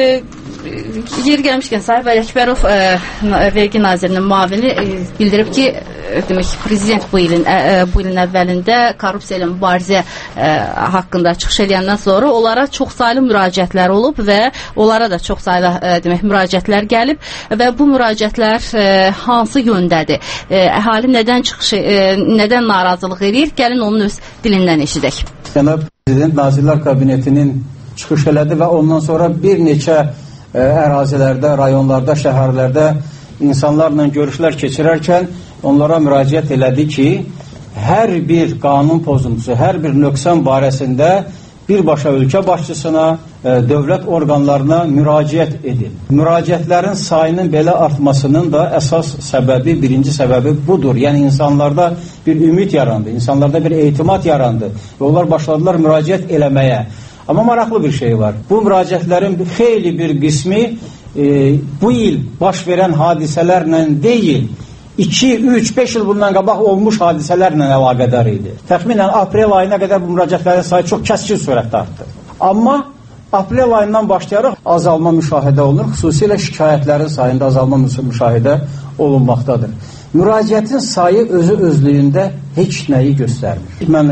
yer gəlmişkən Sahib Ələkbərov e, Vergi Nazirinin müavini e, bildirib ki, e, demək ki, Prezident bu ilin, e, bu ilin əvvəlində korrupsiya ilə mübarizə e, haqqında çıxış edəndən sonra onlara çox saylı müraciətlər olub və onlara da çox saylı e, demək müraciətlər gəlib və bu müraciətlər e, hansı yöndədir? E, əhali nədən çıxış, e, nədən narazılıq edir? Gəlin onun öz dilindən eşidək. Cənab Prezident Nazirlər Kabinetinin çıxış elədi və ondan sonra bir neçə ə, ərazilərdə, rayonlarda, şəhərlərdə insanlarla görüşlər keçirərkən onlara müraciət elədi ki, hər bir qanun pozuntusu, hər bir nöqsan barəsində birbaşa ölkə başçısına, ə, dövlət orqanlarına müraciət edin. Müraciətlərin sayının belə artmasının da əsas səbəbi, birinci səbəbi budur. Yəni insanlarda bir ümid yarandı, insanlarda bir etimad yarandı və onlar başladılar müraciət eləməyə. Amma maraqlı bir şey var. Bu müraciətlərin xeyli bir qismi e, bu il baş verən hadisələrlə deyil, iki, üç, beş il bundan qabaq olmuş hadisələrlə əlaqədar idi. Təxminən aprel ayına qədər bu müraciətlərin sayı çox kəskin sürətdə artdı. Amma aprel ayından başlayaraq azalma müşahidə olunur. Xüsusilə şikayətlərin sayında azalma müşahidə olunmaqdadır. Müraciətin sayı özü özlüyündə heç nəyi göstərmir. Mən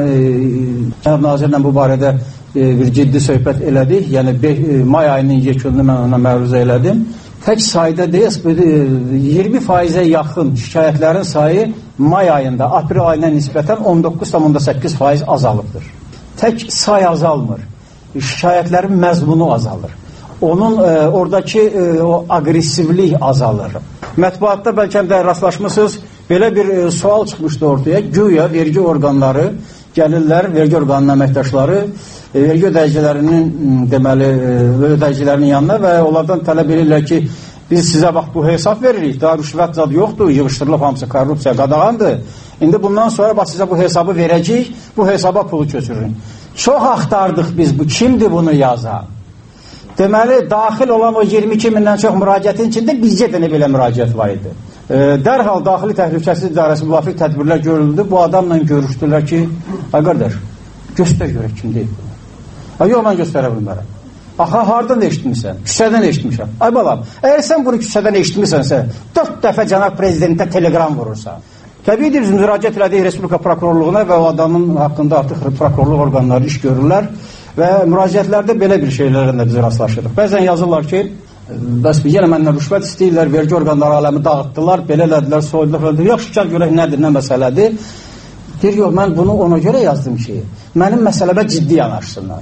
e, nazirlə bu barədə bir ciddi söhbət elədik. Yəni may ayının yekununu mən ona məruzə elədim. Tək sayda deyil, iyirmi faizə yaxın şikayətlərin sayı may ayında, aprel ayına nisbətən on doqquz tam səkkiz faiz azalıbdır. Tək say azalmır. Şikayətlərin məzmunu azalır. Onun e, oradakı e, o aqressivlik azalır. Mətbuatda bəlkə də rastlaşmısınız, belə bir e, sual çıxmışdı ortaya. Güya vergi orqanları gəlirlər, vergi orqanının əməkdaşları e, vergi ödəyicilərinin deməli e, ödəyicilərinin yanına və onlardan tələb edirlər ki, biz sizə bax bu hesab veririk, daha rüşvət zad yoxdur, yığışdırılıb hamısı korrupsiya qadağandır. İndi bundan sonra bax sizə bu hesabı verəcəyik, bu hesaba pulu köçürün. Çox axtardıq biz bu, kimdir bunu yazan? Deməli, daxil olan o iyirmi iki mindən çox müraciətin içində bizcə də belə müraciət var idi. E, dərhal Daxili Təhlükəsizlik İdarəsi müvafiq tədbirlər görüldü. Bu adamla görüşdülər ki, ay qardaş, göstər görək kim deyil bunu. Ay yox, mən göstərə bilmərəm. Axa, hardan eşitmişsən? Küçədən eşitmişəm. Ay balam, əgər sən bunu küçədən eşitmişsənsə, dörd dəfə cənab prezidentə telegram vurursan. Təbiidir, biz müraciət elədik Respublika prokurorluğuna və o adamın haqqında artıq prokurorluq orqanları iş görürlər və müraciətlərdə belə bir şeylərlə də biz rastlaşırıq. Bəzən yazırlar ki, bəs yenə məndən rüşvət istəyirlər, vergi orqanları aləmi dağıtdılar, belə elədilər, soydular, yaxşı gəl görək nədir, nə məsələdir. Deyir, yox, mən bunu ona görə yazdım ki, mənim məsələmə ciddi yanaşsınlar.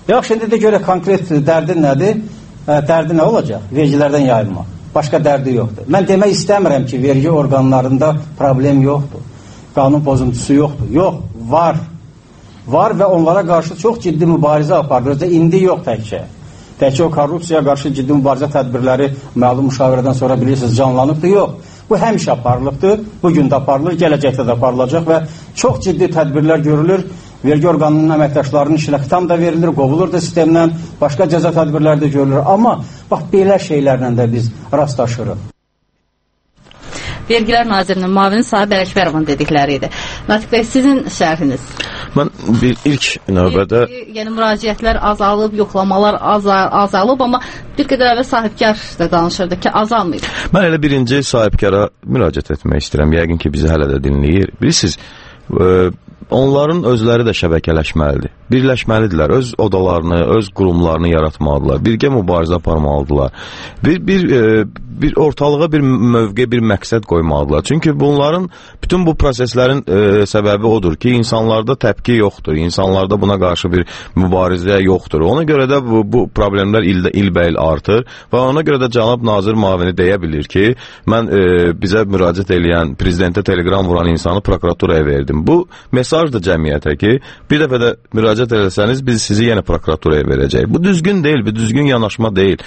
Yaxşı, indi də görə konkret dərdin nədir? Dərdi nə olacaq? Vergilərdən yayılmaq. Başqa dərdi yoxdur. Mən demək istəmirəm ki, vergi orqanlarında problem yoxdur. Qanun pozuntusu yoxdur. Yox, var. Var və onlara qarşı çox ciddi mübarizə aparılır. İndi yox təkcə. Təkcə o korrupsiyaya qarşı ciddi mübarizə tədbirləri məlum müşavirədən sonra bilirsiniz canlanıbdır. Yox. Bu həmişə aparılıbdır. Bugün də aparılır, gələcəkdə də aparılacaq və çox ciddi tədbirlər görülür. Vergi orqanının əməkdaşlarının işinə xitam da verilir, qovulur da sistemdən, başqa cəza tədbirləri də görülür. Amma bax, belə şeylərlə də biz rastlaşırıq. Vergilər Nazirinin müavini Sahib Ələkbərovun dedikləri idi. Natiq bəy, sizin şərhiniz? Mən bir ilk növbədə... Yəni, müraciətlər azalıb, yoxlamalar azalıb, amma bir qədər əvvəl sahibkar da danışırdı ki, azalmayıb. Mən elə birinci sahibkara müraciət etmək istəyirəm. Yəqin ki, bizi hələ də dinləyir. Bilirsiniz, onların özləri də şəbəkələşməlidir. Birləşməlidirlər. Öz odalarını, öz qurumlarını yaratmalıdırlar. Birgə mübarizə aparmalıdırlar. Bir, bir, bir ortalığa bir mövqe, bir məqsəd qoymalıdırlar. Çünki bunların, bütün bu proseslərin e, səbəbi odur ki, insanlarda təpki yoxdur. İnsanlarda buna qarşı bir mübarizə yoxdur. Ona görə də bu, bu problemlər ildə ilbəil artır və ona görə də cənab nazir müavini deyə bilir ki, mən e, bizə müraciət eləyən, prezidentə telegram vuran insanı prokuraturaya verdim. Bu mesajdır cəmiyyətə ki, bir dəfə də müraciət eləsəniz, biz sizi yenə prokuraturaya verəcəyik. Bu düzgün deyil, bu düzgün yanaşma deyil.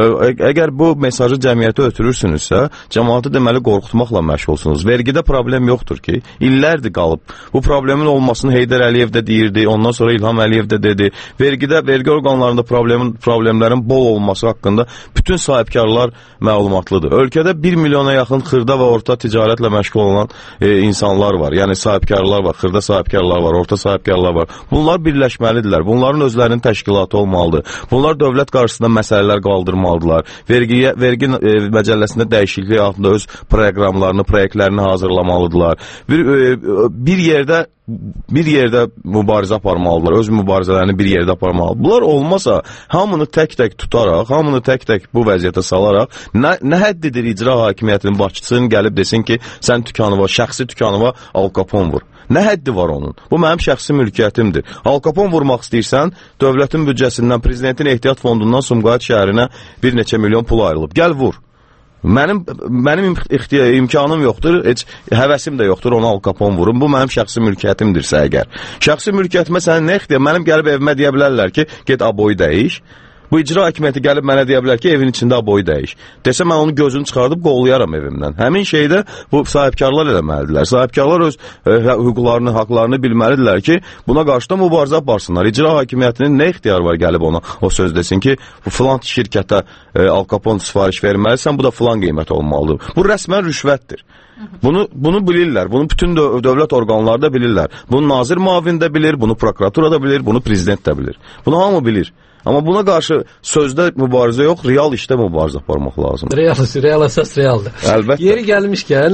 Əgər bu mesajı cəmiyyətə ötürürsünüzsə, cəmaatı deməli qorxutmaqla məşğulsunuz. Vergidə problem yoxdur ki, illərdir qalıb. Bu problemin olmasını Heydər Əliyev də deyirdi, ondan sonra İlham Əliyev də dedi. Vergidə, vergi orqanlarında problemin, problemlərin bol olması haqqında bütün sahibkarlar məlumatlıdır. Ölkədə bir milyona yaxın xırda və orta ticarətlə məşğul olan e, insanlar var. Yəni sahibkarlar var, xırda sahibkarlar var, orta sahibkarlar var. Bunlar birləşməlidirlər. Bunların özlərinin təşkilatı olmalıdır. Bunlar dövlət qarşısında məsələlər qaldırmalıdırlar. Vergiyə, vergi e, məcəlləsində dəyişiklik altında öz proqramlarını, proyektlərini hazırlamalıdırlar. Bir, e, bir yerdə bir yerdə mübarizə aparmalıdırlar, öz mübarizələrini bir yerdə aparmalıdırlar. Bunlar olmasa, hamını tək-tək tutaraq, hamını tək-tək bu vəziyyətə salaraq, nə, nə həddidir icra hakimiyyətinin başçısının gəlib desin ki, sən tükanıva, şəxsi tükanıva Al Capone vur. Nə həddi var onun? Bu mənim şəxsi mülkiyyətimdir. Al Capone vurmaq istəyirsən, dövlətin büdcəsindən, prezidentin ehtiyat fondundan Sumqayıt şəhərinə bir neçə milyon pul ayrılıb. Gəl vur. Mənim, mənim imkanım yoxdur, heç həvəsim də yoxdur, onu Al Capone vurum. Bu mənim şəxsi mülkiyyətimdirsə əgər. Şəxsi mülkiyyətimə sənin nə ixtiyar? Mənim gəlib evimə deyə bilərlər ki, get aboyu dəyiş. Bu icra hakimiyyəti gəlib mənə deyə bilər ki, evin içində aboyu dəyiş. Desə mən onun gözünü çıxardıb qovlayaram evimdən. Həmin şeydə bu sahibkarlar eləməlidirlər. Sahibkarlar öz e, hüquqlarını, haqlarını bilməlidirlər ki, buna qarşı da mübarizə aparsınlar. İcra hakimiyyətinin nə ixtiyarı var gəlib ona o söz desin ki, bu filan şirkətə e, Al Capone sifariş verməlisən, bu da filan qiymət olmalıdır. Bu rəsmən rüşvətdir. Bunu, bunu bilirlər, bunu bütün dö dövlət orqanları da bilirlər. Bunu nazir müavin də bilir, bunu prokuratura da bilir, bunu prezident də bilir. Bunu hamı bilir. Amma buna qarşı sözdə mübarizə yox, real işdə mübarizə aparmaq lazımdır. Real, real əsas realdır. Əlbəttə. Yeri gəlmişkən,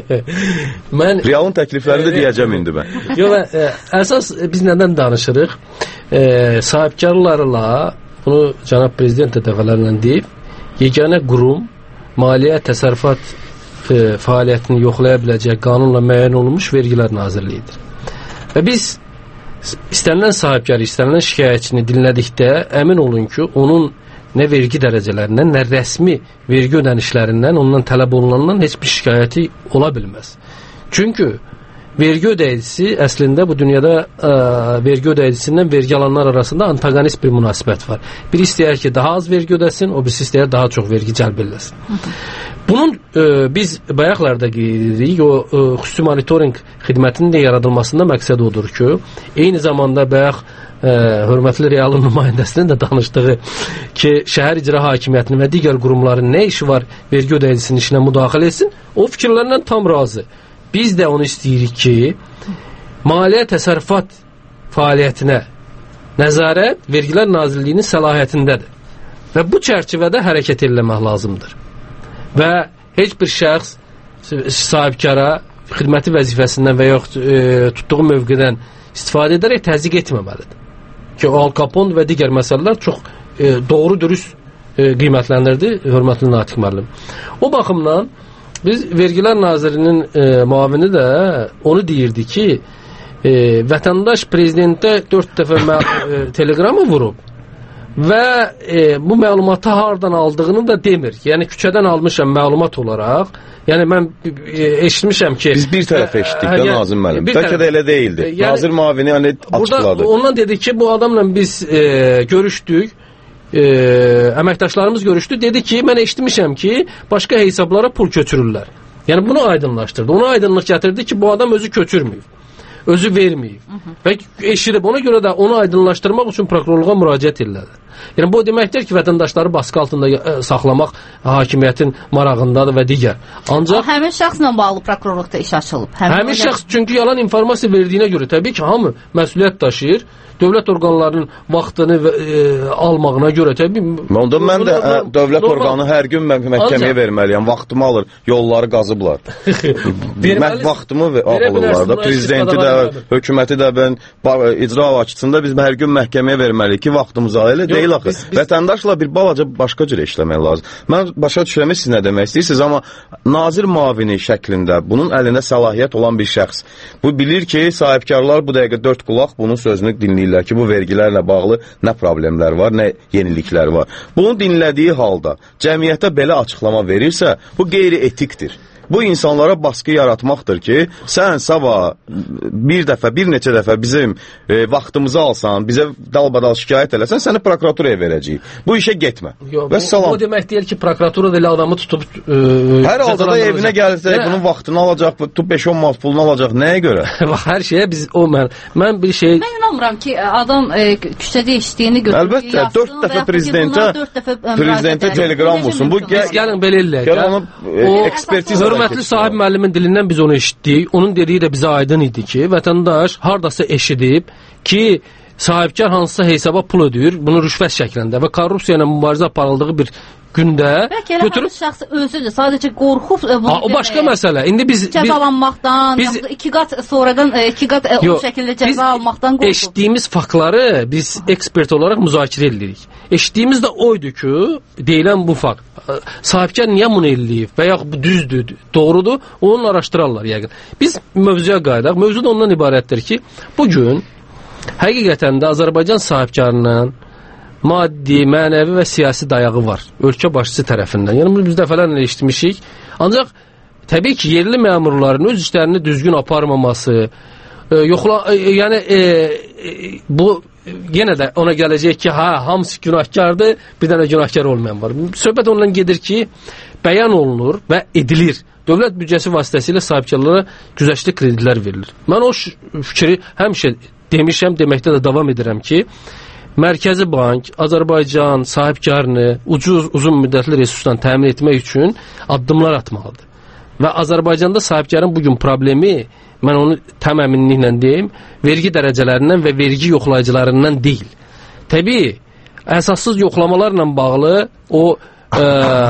mən... Realın təkliflərini də deyəcəm indi mən. Yox, əsas biz nədən danışırıq? E, sahibkarlarla, bunu cənab prezident də dəfələrlə deyib, yeganə qurum, maliyyə təsərrüfat e, fəaliyyətini yoxlaya biləcək qanunla müəyyən olunmuş Vergilər Nazirliyidir. Və biz istənilən sahibkarı, istənilən şikayətçini dinlədikdə əmin olun ki, onun nə vergi dərəcələrindən, nə rəsmi vergi ödənişlərindən, ondan tələb olunandan heç bir şikayəti ola bilməz. Çünki vergi ödəyicisi əslində bu dünyada ə, vergi ödəyicisindən vergi alanlar arasında antagonist bir münasibət var. Biri istəyər ki, daha az vergi ödəsin, o birisi istəyər daha çox vergi cəlb eləsin. Bunun e, biz bayaqlarda qeyd o e, xüsusi monitorinq xidmətinin də yaradılmasında məqsəd odur ki, eyni zamanda bayaq e, hörmətli realın nümayəndəsinin də danışdığı ki, şəhər icra hakimiyyətinin və digər qurumların nə işi var vergi ödəyicisinin işinə müdaxilə etsin, o fikirlərlə tam razı. Biz də onu istəyirik ki, maliyyə təsərrüfat fəaliyyətinə nəzarət Vergilər Nazirliyinin səlahiyyətindədir. Və bu çərçivədə hərəkət eləmək lazımdır. Və heç bir şəxs sahibkara xidməti vəzifəsindən və yox e, tutduğu mövqedən istifadə edərək təzyiq etməməlidir. Ki, Al Capone və digər məsələlər çox e, doğru dürüst e, qiymətləndirdi, hörmətli Natiq müəllim. O baxımdan biz Vergilər Nazirinin e, müavini də onu deyirdi ki, e, vətəndaş prezidentə dörd dəfə e, telegramı vurub, və e, bu məlumatı hardan aldığını da demir. Yəni küçədən almışam məlumat olaraq. Yəni mən e, eşitmişəm ki biz bir tərəf eşitdik də Nazim müəllim. Bəlkə də elə deyildi. Yəni, Nazir müavini yəni açıqladı. Ondan dedi ki, bu adamla biz e, görüşdük. E, əməkdaşlarımız görüşdü. Dedi ki, mən eşitmişəm ki, başqa hesablara pul köçürürlər. Yəni bunu aydınlaşdırdı. Ona aydınlıq gətirdi ki, bu adam özü köçürməyib. Özü verməyib. Və eşidib. Ona görə də onu aydınlaşdırmaq üçün prokurorluğa müraciət elədi. Yəni bu deməkdir ki, vətəndaşları baskı altında ə, saxlamaq hakimiyyətin marağındadır və digər. Ancaq həmin şəxslə bağlı prokurorluqda iş açılıb. Həmin, həmin elə... şəxs çünki yalan informasiya verdiyinə görə təbii ki, hamı məsuliyyət daşıyır. Dövlət orqanlarının vaxtını və, e, almağına görə təbii. Onda mən də ə, dövlət normal... orqanı hər gün mən məhkəməyə verməliyəm. Vaxtımı alır. Yolları qazıblar. Mən vaxtımı alırlar da. Prezidenti də, hökuməti də, mən icra vakitisində biz hər gün məhkəməyə verməliyik ki, vaxtımızı al. Elə deyil axı. Biz, biz... Vətəndaşla bir balaca başqa cür işləmək lazım. Mən başa düşürəm siz nə demək istəyirsiniz, amma nazir müavini şəklində bunun əlində səlahiyyət olan bir şəxs. Bu bilir ki, sahibkarlar bu dəqiqə dörd qulaq bunun sözünü dinləyirlər ki, bu vergilərlə bağlı nə problemlər var, nə yeniliklər var. Bunu dinlədiyi halda cəmiyyətə belə açıqlama verirsə, bu qeyri-etikdir. Bu insanlara baskı yaratmaqdır ki, sən sabah bir dəfə, bir neçə dəfə bizim e, vaxtımızı alsan, bizə dalbadal şikayət eləsən, səni prokuraturaya verəcəyik. Bu işə getmə. Yo, bu, bu demək deyil ki, prokuratura elə adamı tutub... E, hər halda da evinə gəlsə, yəni, bunun vaxtını alacaq, beş on manat pulunu alacaq. Nəyə görə? Hər şeyə biz o mən, mən bir şey... Mən inanmıram ki, adam e, küçədə işləyini götürür. Əlbəttə, dörd dəfə prezidentə, prezidentə telegram olsun. Bu, biz gəlin belə eləyək. Gəl onu e, ekspertiz Hörmətli sahib müəllimin dilindən biz onu eşitdik. Onun dediyi də bizə aydın idi ki, vətəndaş hardasa eşidib ki, sahibkar hansısa hesaba pul ödəyir, bunu rüşvət şəklində və korrupsiya ilə mübarizə aparıldığı bir gündə bəlkə elə götürüb... şəxs özüdür, sadəcə qorxub bunu o başqa məsələ. İndi biz cəzalanmaqdan, biz, iki qat sonradan iki qat o şəkildə cəza almaqdan qorxub. Eşitdiyimiz faktları biz ekspert olaraq müzakirə edirik. Eşitdiyimiz də oydu ki, deyilən bu fakt. Sahibkar niyə bunu eləyib və yaxud bu düzdür, doğrudur, onu araşdırarlar yəqin. Biz mövzuya qayıdaq. Mövzu da ondan ibarətdir ki, bu gün həqiqətən də Azərbaycan sahibkarının maddi, mənəvi və siyasi dayağı var. Ölkə başçısı tərəfindən. Yəni biz dəfələrlə eşitmişik. Ancaq təbii ki, yerli məmurların öz işlərini düzgün aparmaması, e, yoxla, e, yəni e, e, bu yenə də ona gələcək ki, hə, hamısı günahkardır, bir dənə günahkar olmayan var. Söhbət ondan gedir ki, bəyan olunur və edilir. Dövlət büdcəsi vasitəsilə sahibkarlara güzəştli kreditlər verilir. Mən o fikri həmişə demişəm, deməkdə də davam edirəm ki, Mərkəzi Bank Azərbaycan sahibkarını ucuz, uzun müddətli resursla təmin etmək üçün addımlar atmalıdır. Və Azərbaycanda sahibkarın bugün problemi, mən onu tam əminliklə deyim, vergi dərəcələrindən və vergi yoxlayıcılarından deyil. Təbii, əsassız yoxlamalarla bağlı o ə,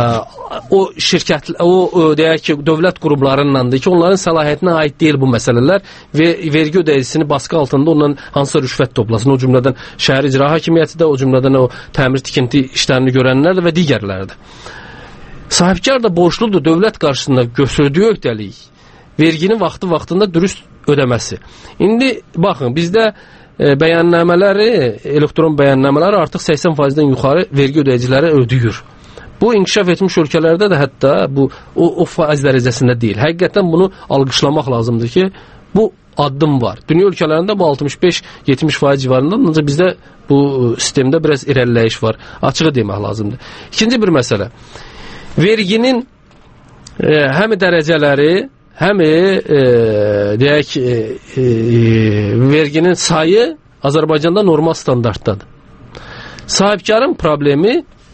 o şirkət, o, o deyək ki, dövlət qurumlarındandır ki, onların səlahiyyətinə aid deyil bu məsələlər və vergi ödəyicisini baskı altında ondan hansısa rüşvət toplasın. O cümlədən şəhər icra hakimiyyəti də, o cümlədən o təmir tikinti işlərini görənlər də və digərləri də. Sahibkar da borçludur dövlət qarşısında göstərdiyi öhdəlik, verginin vaxtı-vaxtında dürüst ödəməsi. İndi baxın, bizdə e, bəyannamələri, elektron bəyannamələri artıq səksən faizdən yuxarı vergi ödəyiciləri ödəyir. Bu inkişaf etmiş ölkələrdə də hətta bu o, o faiz dərəcəsində deyil. Həqiqətən bunu alqışlamaq lazımdır ki, bu addım var. Dünya ölkələrində bu altmış beş yetmiş faiz civarında, ancaq bizdə bu sistemdə biraz irəliləyiş var. Açığı demək lazımdır. İkinci bir məsələ. Verginin e, həm dərəcələri, həm e, deyək e, e, verginin sayı Azərbaycanda normal standartdadır. Sahibkarın problemi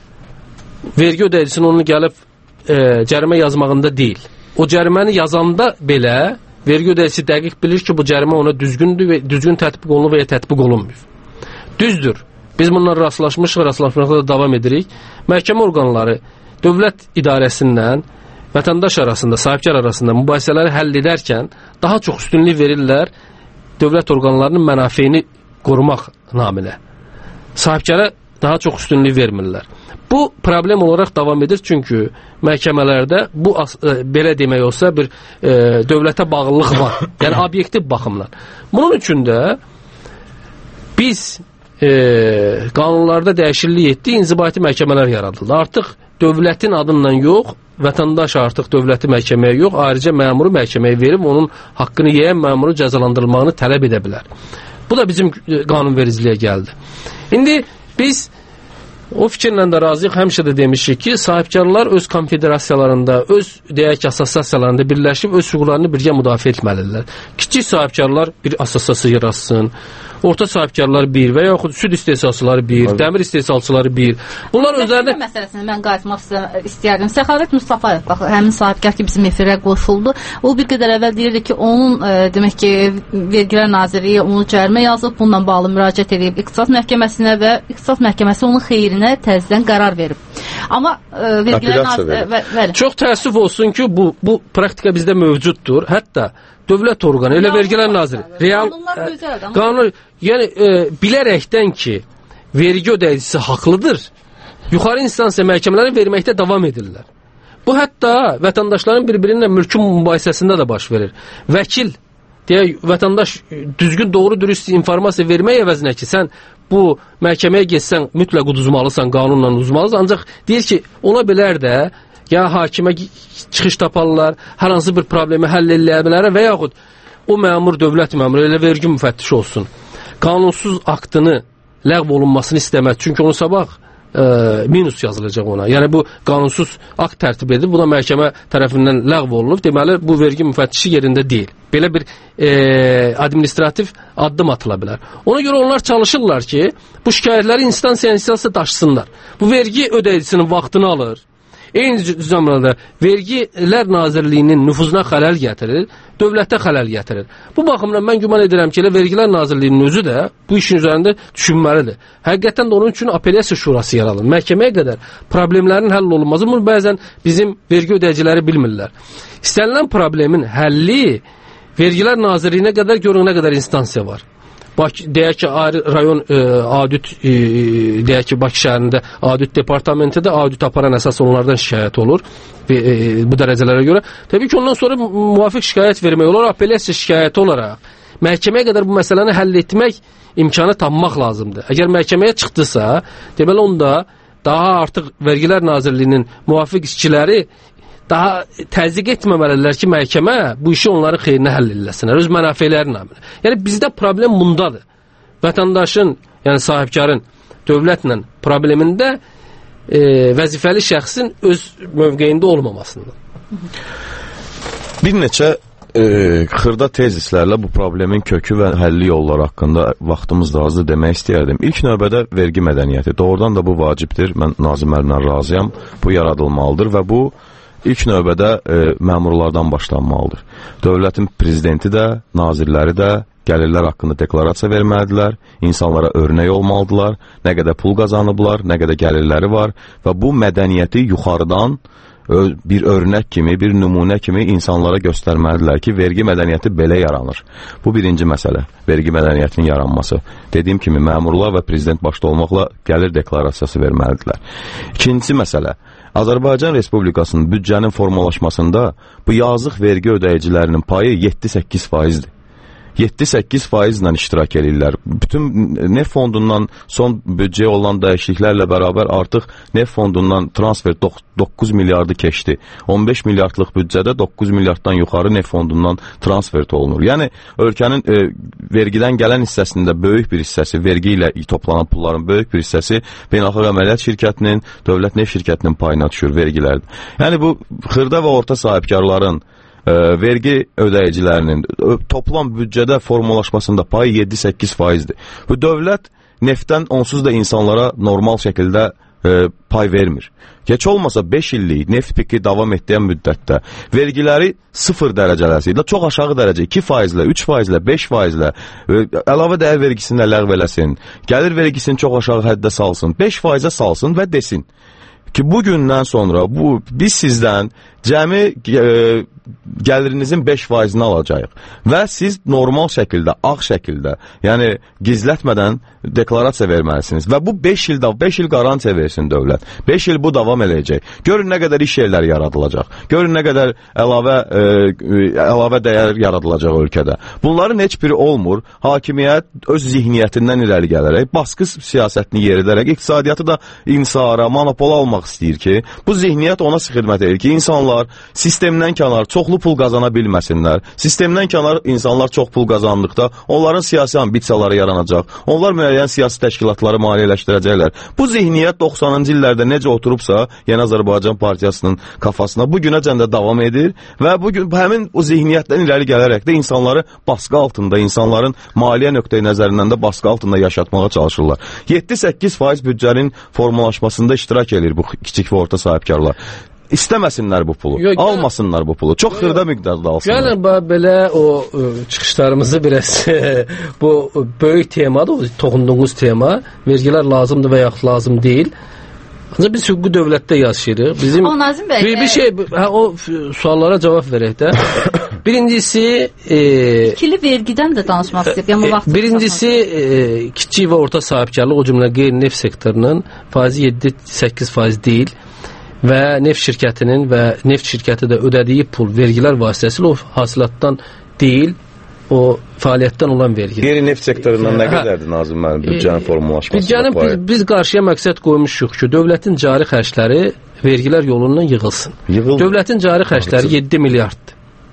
vergi ödəyicisinin onu gəlib e, cərimə yazmağında deyil. O cəriməni yazanda belə vergi ödəyicisi dəqiq bilir ki, bu cərimə ona düzgündür və düzgün tətbiq olunur və ya tətbiq olunmuyor. Düzdür. Biz bundan rastlaşmışıq, rastlaşmaqda da davam edirik. Məhkəmə orqanları dövlət idarəsindən vətəndaş arasında, sahibkar arasında mübahisələri həll edərkən daha çox üstünlük verirlər dövlət orqanlarının mənafeyini qorumaq naminə. Sahibkara daha çox üstünlük vermirlər. Bu problem olaraq davam edir, çünki məhkəmələrdə bu e, belə demək olsa bir e, dövlətə bağlılıq var. Yəni obyektiv baxımdan. Bunun üçün də biz e, qanunlarda dəyişiklik etdi, inzibati məhkəmələr yaradıldı. Artıq dövlətin adından yox, vətəndaş artıq dövləti məhkəməyə yox, ayrıca məmuru məhkəməyə verib onun haqqını yeyən məmuru cəzalandırılmağını tələb edə bilər. Bu da bizim qanunvericiliyə gəldi. İndi biz o fikirlə də razıyıq, həmişə də demişik ki, sahibkarlar öz konfederasiyalarında, öz deyək ki, assosiasiyalarında birləşib öz hüquqlarını birgə müdafiə etməlidirlər. Kiçik sahibkarlar bir assosiasiya yaratsın, orta sahibkarlar bir və yaxud süd istehsalçıları bir, Abi. dəmir istehsalçıları bir. Bunlar özlərində məsələsini mən qayıtmaq istəyərdim. Səxavət Mustafayev, bax, həmin sahibkar ki, bizim efirə qoşuldu. O bir qədər əvvəl deyirdi ki, onun e, demək ki, Vergilər Nazirliyi onu cərimə yazıb, bununla bağlı müraciət edib İqtisad Məhkəməsinə və İqtisad Məhkəməsi onun xeyrinə təzədən qərar verib. Amma e, Vergilər Nazirliyi çox təəssüf olsun ki, bu bu praktika bizdə mövcuddur. Hətta dövlət orqanı, elə Vergilər Naziri, real qanun, yəni e, bilərəkdən ki, vergi ödəyicisi haqlıdır, yuxarı instansiya məhkəmələri verməkdə davam edirlər. Bu hətta vətəndaşların bir-birinlə mülkün mübahisəsində də baş verir. Vəkil, deyək, vətəndaş düzgün, doğru, dürüst informasiya vermək əvəzinə ki, sən bu məhkəməyə geçsən mütləq uduzmalısan, qanunla uduzmalısan, ancaq deyir ki, ola bilər də, ya hakimə çıxış taparlar, hər hansı bir problemi həll eləyə bilər və yaxud o məmur, dövlət məmuru, elə vergi müfəttişi olsun, qanunsuz aktını ləğv olunmasını istəməz. Çünki onu sabah e, minus yazılacaq ona. Yəni bu qanunsuz akt tərtib edib, bu da məhkəmə tərəfindən ləğv olunub. Deməli, bu vergi müfəttişi yerində deyil. Belə bir e, administrativ addım atıla bilər. Ona görə onlar çalışırlar ki, bu şikayətləri instansiya instansiya daşısınlar. Bu vergi ödəyicisinin vaxtını alır. Eyni zamanda Vergilər Nazirliyinin nüfuzuna xələl gətirir, dövlətə xələl gətirir. Bu baxımdan mən güman edirəm ki, elə Vergilər Nazirliyinin özü də bu işin üzərində düşünməlidir. Həqiqətən də onun üçün apellyasiya şurası yaradılır. Məhkəməyə qədər problemlərin həll olunması, bunu bəzən bizim vergi ödəyiciləri bilmirlər. İstənilən problemin həlli Vergilər Nazirliyinə qədər görün nə qədər instansiya var. Bakı, deyək ki, ayrı rayon e, audit, e, deyək ki, Bakı şəhərində audit departamenti də audit aparan əsas onlardan şikayət olur e, e, bu dərəcələrə görə. Təbii ki, ondan sonra müvafiq şikayət vermək olur, apellyasiya şikayəti olaraq məhkəməyə qədər bu məsələni həll etmək imkanı tapmaq lazımdır. Əgər məhkəməyə çıxdısa, deməli onda daha artıq Vergilər Nazirliyinin müvafiq işçiləri daha təzyiq etməməlidirlər ki, məhkəmə bu işi onların xeyrinə həll eləsinlər, öz mənafeləri naminə. Yəni bizdə problem bundadır. Vətəndaşın, yəni sahibkarın dövlətlə problemində e, vəzifəli şəxsin öz mövqeyində olmamasından. Bir neçə e, xırda tezislərlə bu problemin kökü və həlli yolları haqqında vaxtımız da azdır demək istəyərdim. İlk növbədə vergi mədəniyyəti. Doğrudan da bu vacibdir. Mən Nazim müəllimlə razıyam. Bu yaradılmalıdır və bu İlk növbədə e, məmurlardan başlanmalıdır. Dövlətin prezidenti də, nazirləri də gəlirlər haqqında deklarasiya verməlidirlər, insanlara örnək olmalıdırlar, nə qədər pul qazanıblar, nə qədər gəlirləri var və bu mədəniyyəti yuxarıdan bir örnək kimi, bir nümunə kimi insanlara göstərməlidirlər ki, vergi mədəniyyəti belə yaranır. Bu birinci məsələ, vergi mədəniyyətinin yaranması. Dediyim kimi, məmurlar və prezident başda olmaqla gəlir deklarasiyası verməlidirlər. İkinci məsələ, Azərbaycan Respublikasının büdcənin formalaşmasında bu yazıq vergi ödəyicilərinin payı yeddi səkkiz faizdir. yeddi səkkiz faizlə iştirak edirlər. Bütün neft fondundan son büdcəyə olan dəyişikliklərlə bərabər artıq neft fondundan transfer doqquz milyardı keçdi. on beş milyardlıq büdcədə doqquz milyarddan yuxarı neft fondundan transfer olunur. Yəni ölkənin e, vergidən gələn hissəsində böyük bir hissəsi, vergi ilə toplanan pulların böyük bir hissəsi beynəlxalq əməliyyat şirkətinin, dövlət neft şirkətinin payına düşür vergilərdir. Yəni bu xırda və orta sahibkarların E, vergi ödəyicilərinin toplam büdcədə formalaşmasında payı yeddi səkkiz faizdir. Bu dövlət neftdən onsuz da insanlara normal şəkildə e, pay vermir. Geç olmasa beş illik neft piki davam etdiyen müddətdə vergiləri sıfır dərəcələrsə, çox aşağı dərəcə iki faizlə, üç faizlə, beş faizlə, e, əlavə dəyər vergisini ləğv eləsin, gəlir vergisini çox aşağı həddə salsın, beş faizə salsın və desin ki, bugündən sonra bu biz sizdən cəmi e, gəlirinizin beş faizini alacağıq və siz normal şəkildə, ağ şəkildə, yəni gizlətmədən deklarasiya verməlisiniz və bu beş ildə, beş il qarantiya versin dövlət. beş il bu davam edəcək. Görün nə qədər iş yerləri yaradılacaq. Görün nə qədər əlavə e, əlavə dəyər yaradılacaq ölkədə. Bunların heç biri olmur. Hakimiyyət öz zihniyyətindən irəli gələrək, baskı siyasətini yeridərək, iqtisadiyyatı da insara, monopola almaq istəyir ki, bu zihniyyət ona xidmət edir ki, insanlar sistemdən kənar çoxlu pul qazana bilməsinlər. Sistemdən kənar insanlar çox pul qazandıqda onların siyasi ambisiyaları yaranacaq. Onlar müəyyən siyasi təşkilatları maliyyələşdirəcəklər. Bu zihniyyət doxsanıncı illərdə necə oturubsa, Yeni Azərbaycan Partiyasının kafasına bu günəcən də davam edir və bu gün həmin o zihniyyətdən irəli gələrək də insanları baskı altında, insanların maliyyə nöqteyi nəzərindən də baskı altında yaşatmağa çalışırlar. yeddi səkkiz faiz büdcənin formalaşmasında iştirak edir bu kiçik və orta sahibkarlar. İstəməsinlər bu pulu, yo, almasınlar bu pulu. Çox xırda miqdarda alsınlar. Yəni belə o çıxışlarımızı biraz bu böyük temadır, o toxunduğunuz tema. Vergilər lazımdır və yaxud lazım deyil. Ancaq biz hüquqi dövlətdə yaşayırıq. Bizim o Nazim bəy, bir, bir şey hə, o suallara cavab verək də. Birincisi e, ikili vergidən də danışmaq istəyirəm. E, birincisi e, kiçik və orta sahibkarlıq, o cümlə qeyri-neft sektorunun faizi yeddi səkkiz faiz deyil. Və neft şirkətinin və neft şirkəti də ödədiyi pul vergilər vasitəsilə o hasilatdan deyil, o fəaliyyətdən olan vergi. Qeyri-neft sektorundan nə qədərdir Nazim müəllim büdcənin formalaşması? Büdcənin biz, biz qarşıya məqsəd qoymuşuq ki, dövlətin cari xərcləri vergilər yolundan yığılsın. Yığıl. Dövlətin cari xərcləri yeddi milyarddır.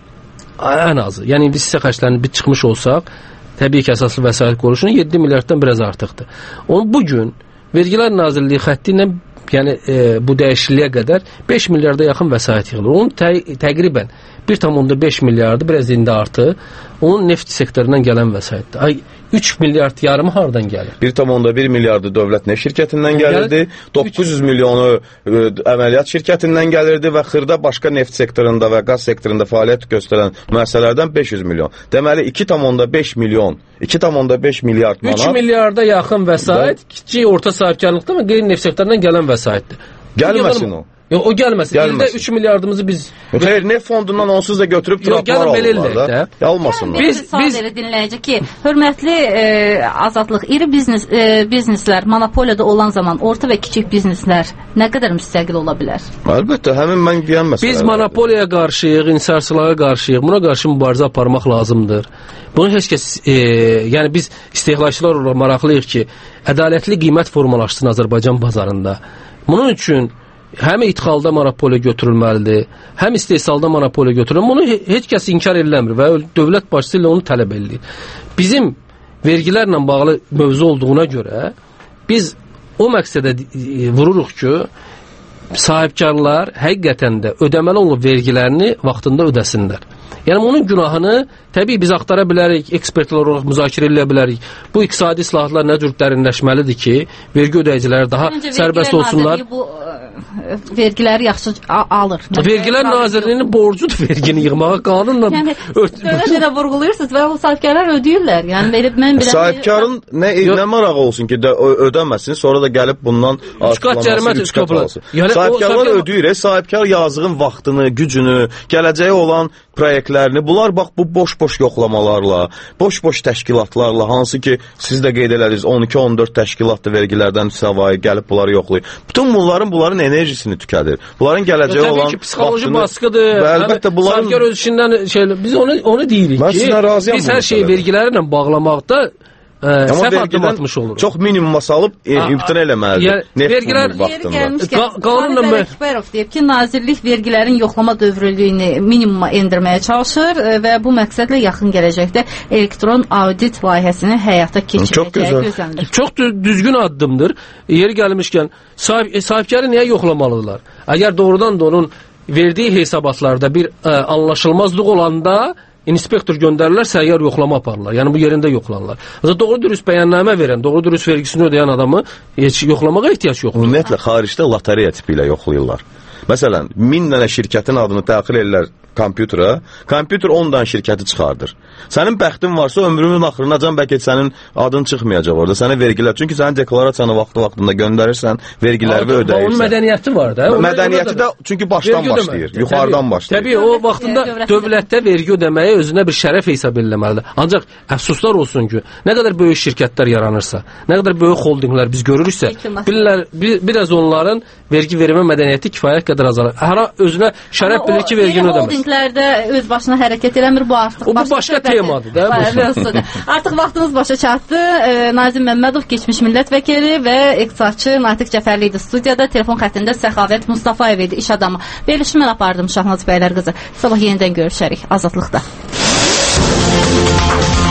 Ən azı. Yəni investisiya xərclərini biz çıxmış olsaq, təbii ki, əsaslı vəsait qoyuluşunun yeddi milyarddan biraz artıqdır. Onun bugün Vergilər Nazirliyi xətti ilə yəni e, bu dəyişikliyə qədər beş milyarda yaxın vəsait yığılır. Onun tə təqribən bir tam beş milyardı, biraz indi artı, onun neft sektorundan gələn vəsaitdir. Ay üç milyard yarımı hardan gəlir? bir tam bir milyardı dövlət neft şirkətindən gəlirdi, doqquz yüz milyonu e, əməliyyat şirkətindən gəlirdi və xırda başqa neft sektorunda və qaz sektorunda fəaliyyət göstərən müəssisələrdən beş yüz milyon. Deməli iki tam beş milyon, iki tam beş milyard manat. üç milyarda yaxın vəsait kiçik orta sahibkarlıqda və qeyri-neft sektorundan gələn vəsaitdir. Gəlməsin o. Yox, o gəlməsin. İldə üç milyardımızı biz... Xeyr, neft fondundan onsuz da götürüb traplar alırlar da. Almasınlar. Biz, biz... dinləyici ki, hörmətli e, azadlıq, iri biznes, e, bizneslər monopoliyada olan zaman orta və kiçik bizneslər nə qədər müstəqil ola bilər? Əlbəttə, həmin mən deyən məsələ. Biz monopoliyaya qarşıyıq, inhisarçılığa qarşıyıq. Buna qarşı mübarizə aparmaq lazımdır. Bunu heç kəs, e, yəni biz istehlakçılar olaraq maraqlıyıq ki, ədalətli qiymət formalaşsın Azərbaycan bazarında. Bunun üçün həm ixalda monopoliya götürülməlidir, həm istehsalda monopoliya götürülməlidir. Bunu he heç kəs inkar ediləmir və dövlət başçısı ilə onu tələb edir. Bizim vergilərlə bağlı mövzu olduğuna görə biz o məqsədə vururuq ki, sahibkarlar həqiqətən də ödəməli olan vergilərini vaxtında ödəsinlər. Yəni onun günahını təbii biz axtara bilərik, ekspertlər olaraq müzakirə edə bilərik. Bu iqtisadi islahatlar nə cür dərinləşməlidir ki, vergi ödəyiciləri daha Məncə, sərbəst olsunlar. Bu vergiləri yaxşı alır. Vergilər Nazirliyinin borcudur vergini yığmağa, qanunla. Yəni dövlət elə vurğulayırsınız və o sahibkarlar ödəyirlər. Yəni belə mən belə sahibkarın nə nə marağı olsun ki, ödəməsin, sonra da gəlib bundan artıqlaması üç qat olsun. Sahibkarlar ödəyir, sahibkar yazığın vaxtını, gücünü, gələcəyi olan proyektlərini, bunlar bax bu boş-boş yoxlamalarla, boş-boş təşkilatlarla, hansı ki siz də qeyd elədiniz, on iki on dörd təşkilatlı vergilərdən savayı gəlib bunları yoxlayır. Bütün bunların bunların enerjisini tükədir. Bunların gələcəyi olan ki, psixoloji vaxtını, baskıdır. Və əlbəttə bunların sahibkar öz işindən şey, biz onu onu deyirik mən ki, biz hər şeyi vergilərlə bağlamaqda səhv addım atmış oluruq. Çox minimuma salıb e, imtina eləməlidir. Yəni, vergilər qanunla Əkbərov deyib ki, nazirlik vergilərin yoxlama dövrlüyünü minimuma endirməyə çalışır və bu məqsədlə yaxın gələcəkdə elektron audit layihəsini həyata keçirəcəyi gözlənilir. Çox düzgün addımdır. Yeri gəlmişkən sahib, sahibkarı niyə yoxlamalıdırlar? Əgər doğrudan da onun verdiyi hesabatlarda bir ə, anlaşılmazlıq olanda inspektor göndərirlər, səyyar yoxlama aparırlar. Yəni bu yerində yoxlanırlar. Ancaq doğru dürüst bəyannamə verən, doğru dürüst vergisini ödəyən adamı heç yoxlamağa ehtiyac yoxdur. Ümumiyyətlə xaricdə lotereya tipi ilə yoxlayırlar. Məsələn, min dənə şirkətin adını təxir edirlər kompüterə, kompüter on dənə şirkəti çıxardır. Sənin bəxtin varsa ömrünün axırına can bəlkə sənin adın çıxmayacaq orada. Sənə vergilər. Çünki sənin deklarasiyanı vaxtı-vaxtında göndərirsən, vergiləri ödəyirsən. Onun mədəniyyəti var da. Mədəniyyəti də çünki başdan başlayır, yuxarıdan başlayır. Təbii o vaxtında dövlətdə vergi ödəməyi özünə bir şərəf hesab ediləməlidir. Ancaq əfsuslar olsun ki, nə qədər böyük şirkətlər yaranırsa, nə qədər böyük holdinqlər biz görürüksə, bilirlər, bir, biraz onların vergi vermə mədəniyyəti kifayət qədər azalır. Hara özünə şərəf bilir ki, vergini ödəməz. Holdinqlərdə öz başına hərəkət eləmir, bu artıq o, bu başqa temadır da. Artıq vaxtımız başa çatdı. E, Nazim Məmmədov, keçmiş millət vəkili və iqtisadçı Natiq Cəfərli idi studiyada. Telefon xəttində Səxavət Mustafayev idi, iş adamı. Verilişi mən apardım Şahnaz bəylər qızı. Sabah yenidən görüşərik Azadlıqda.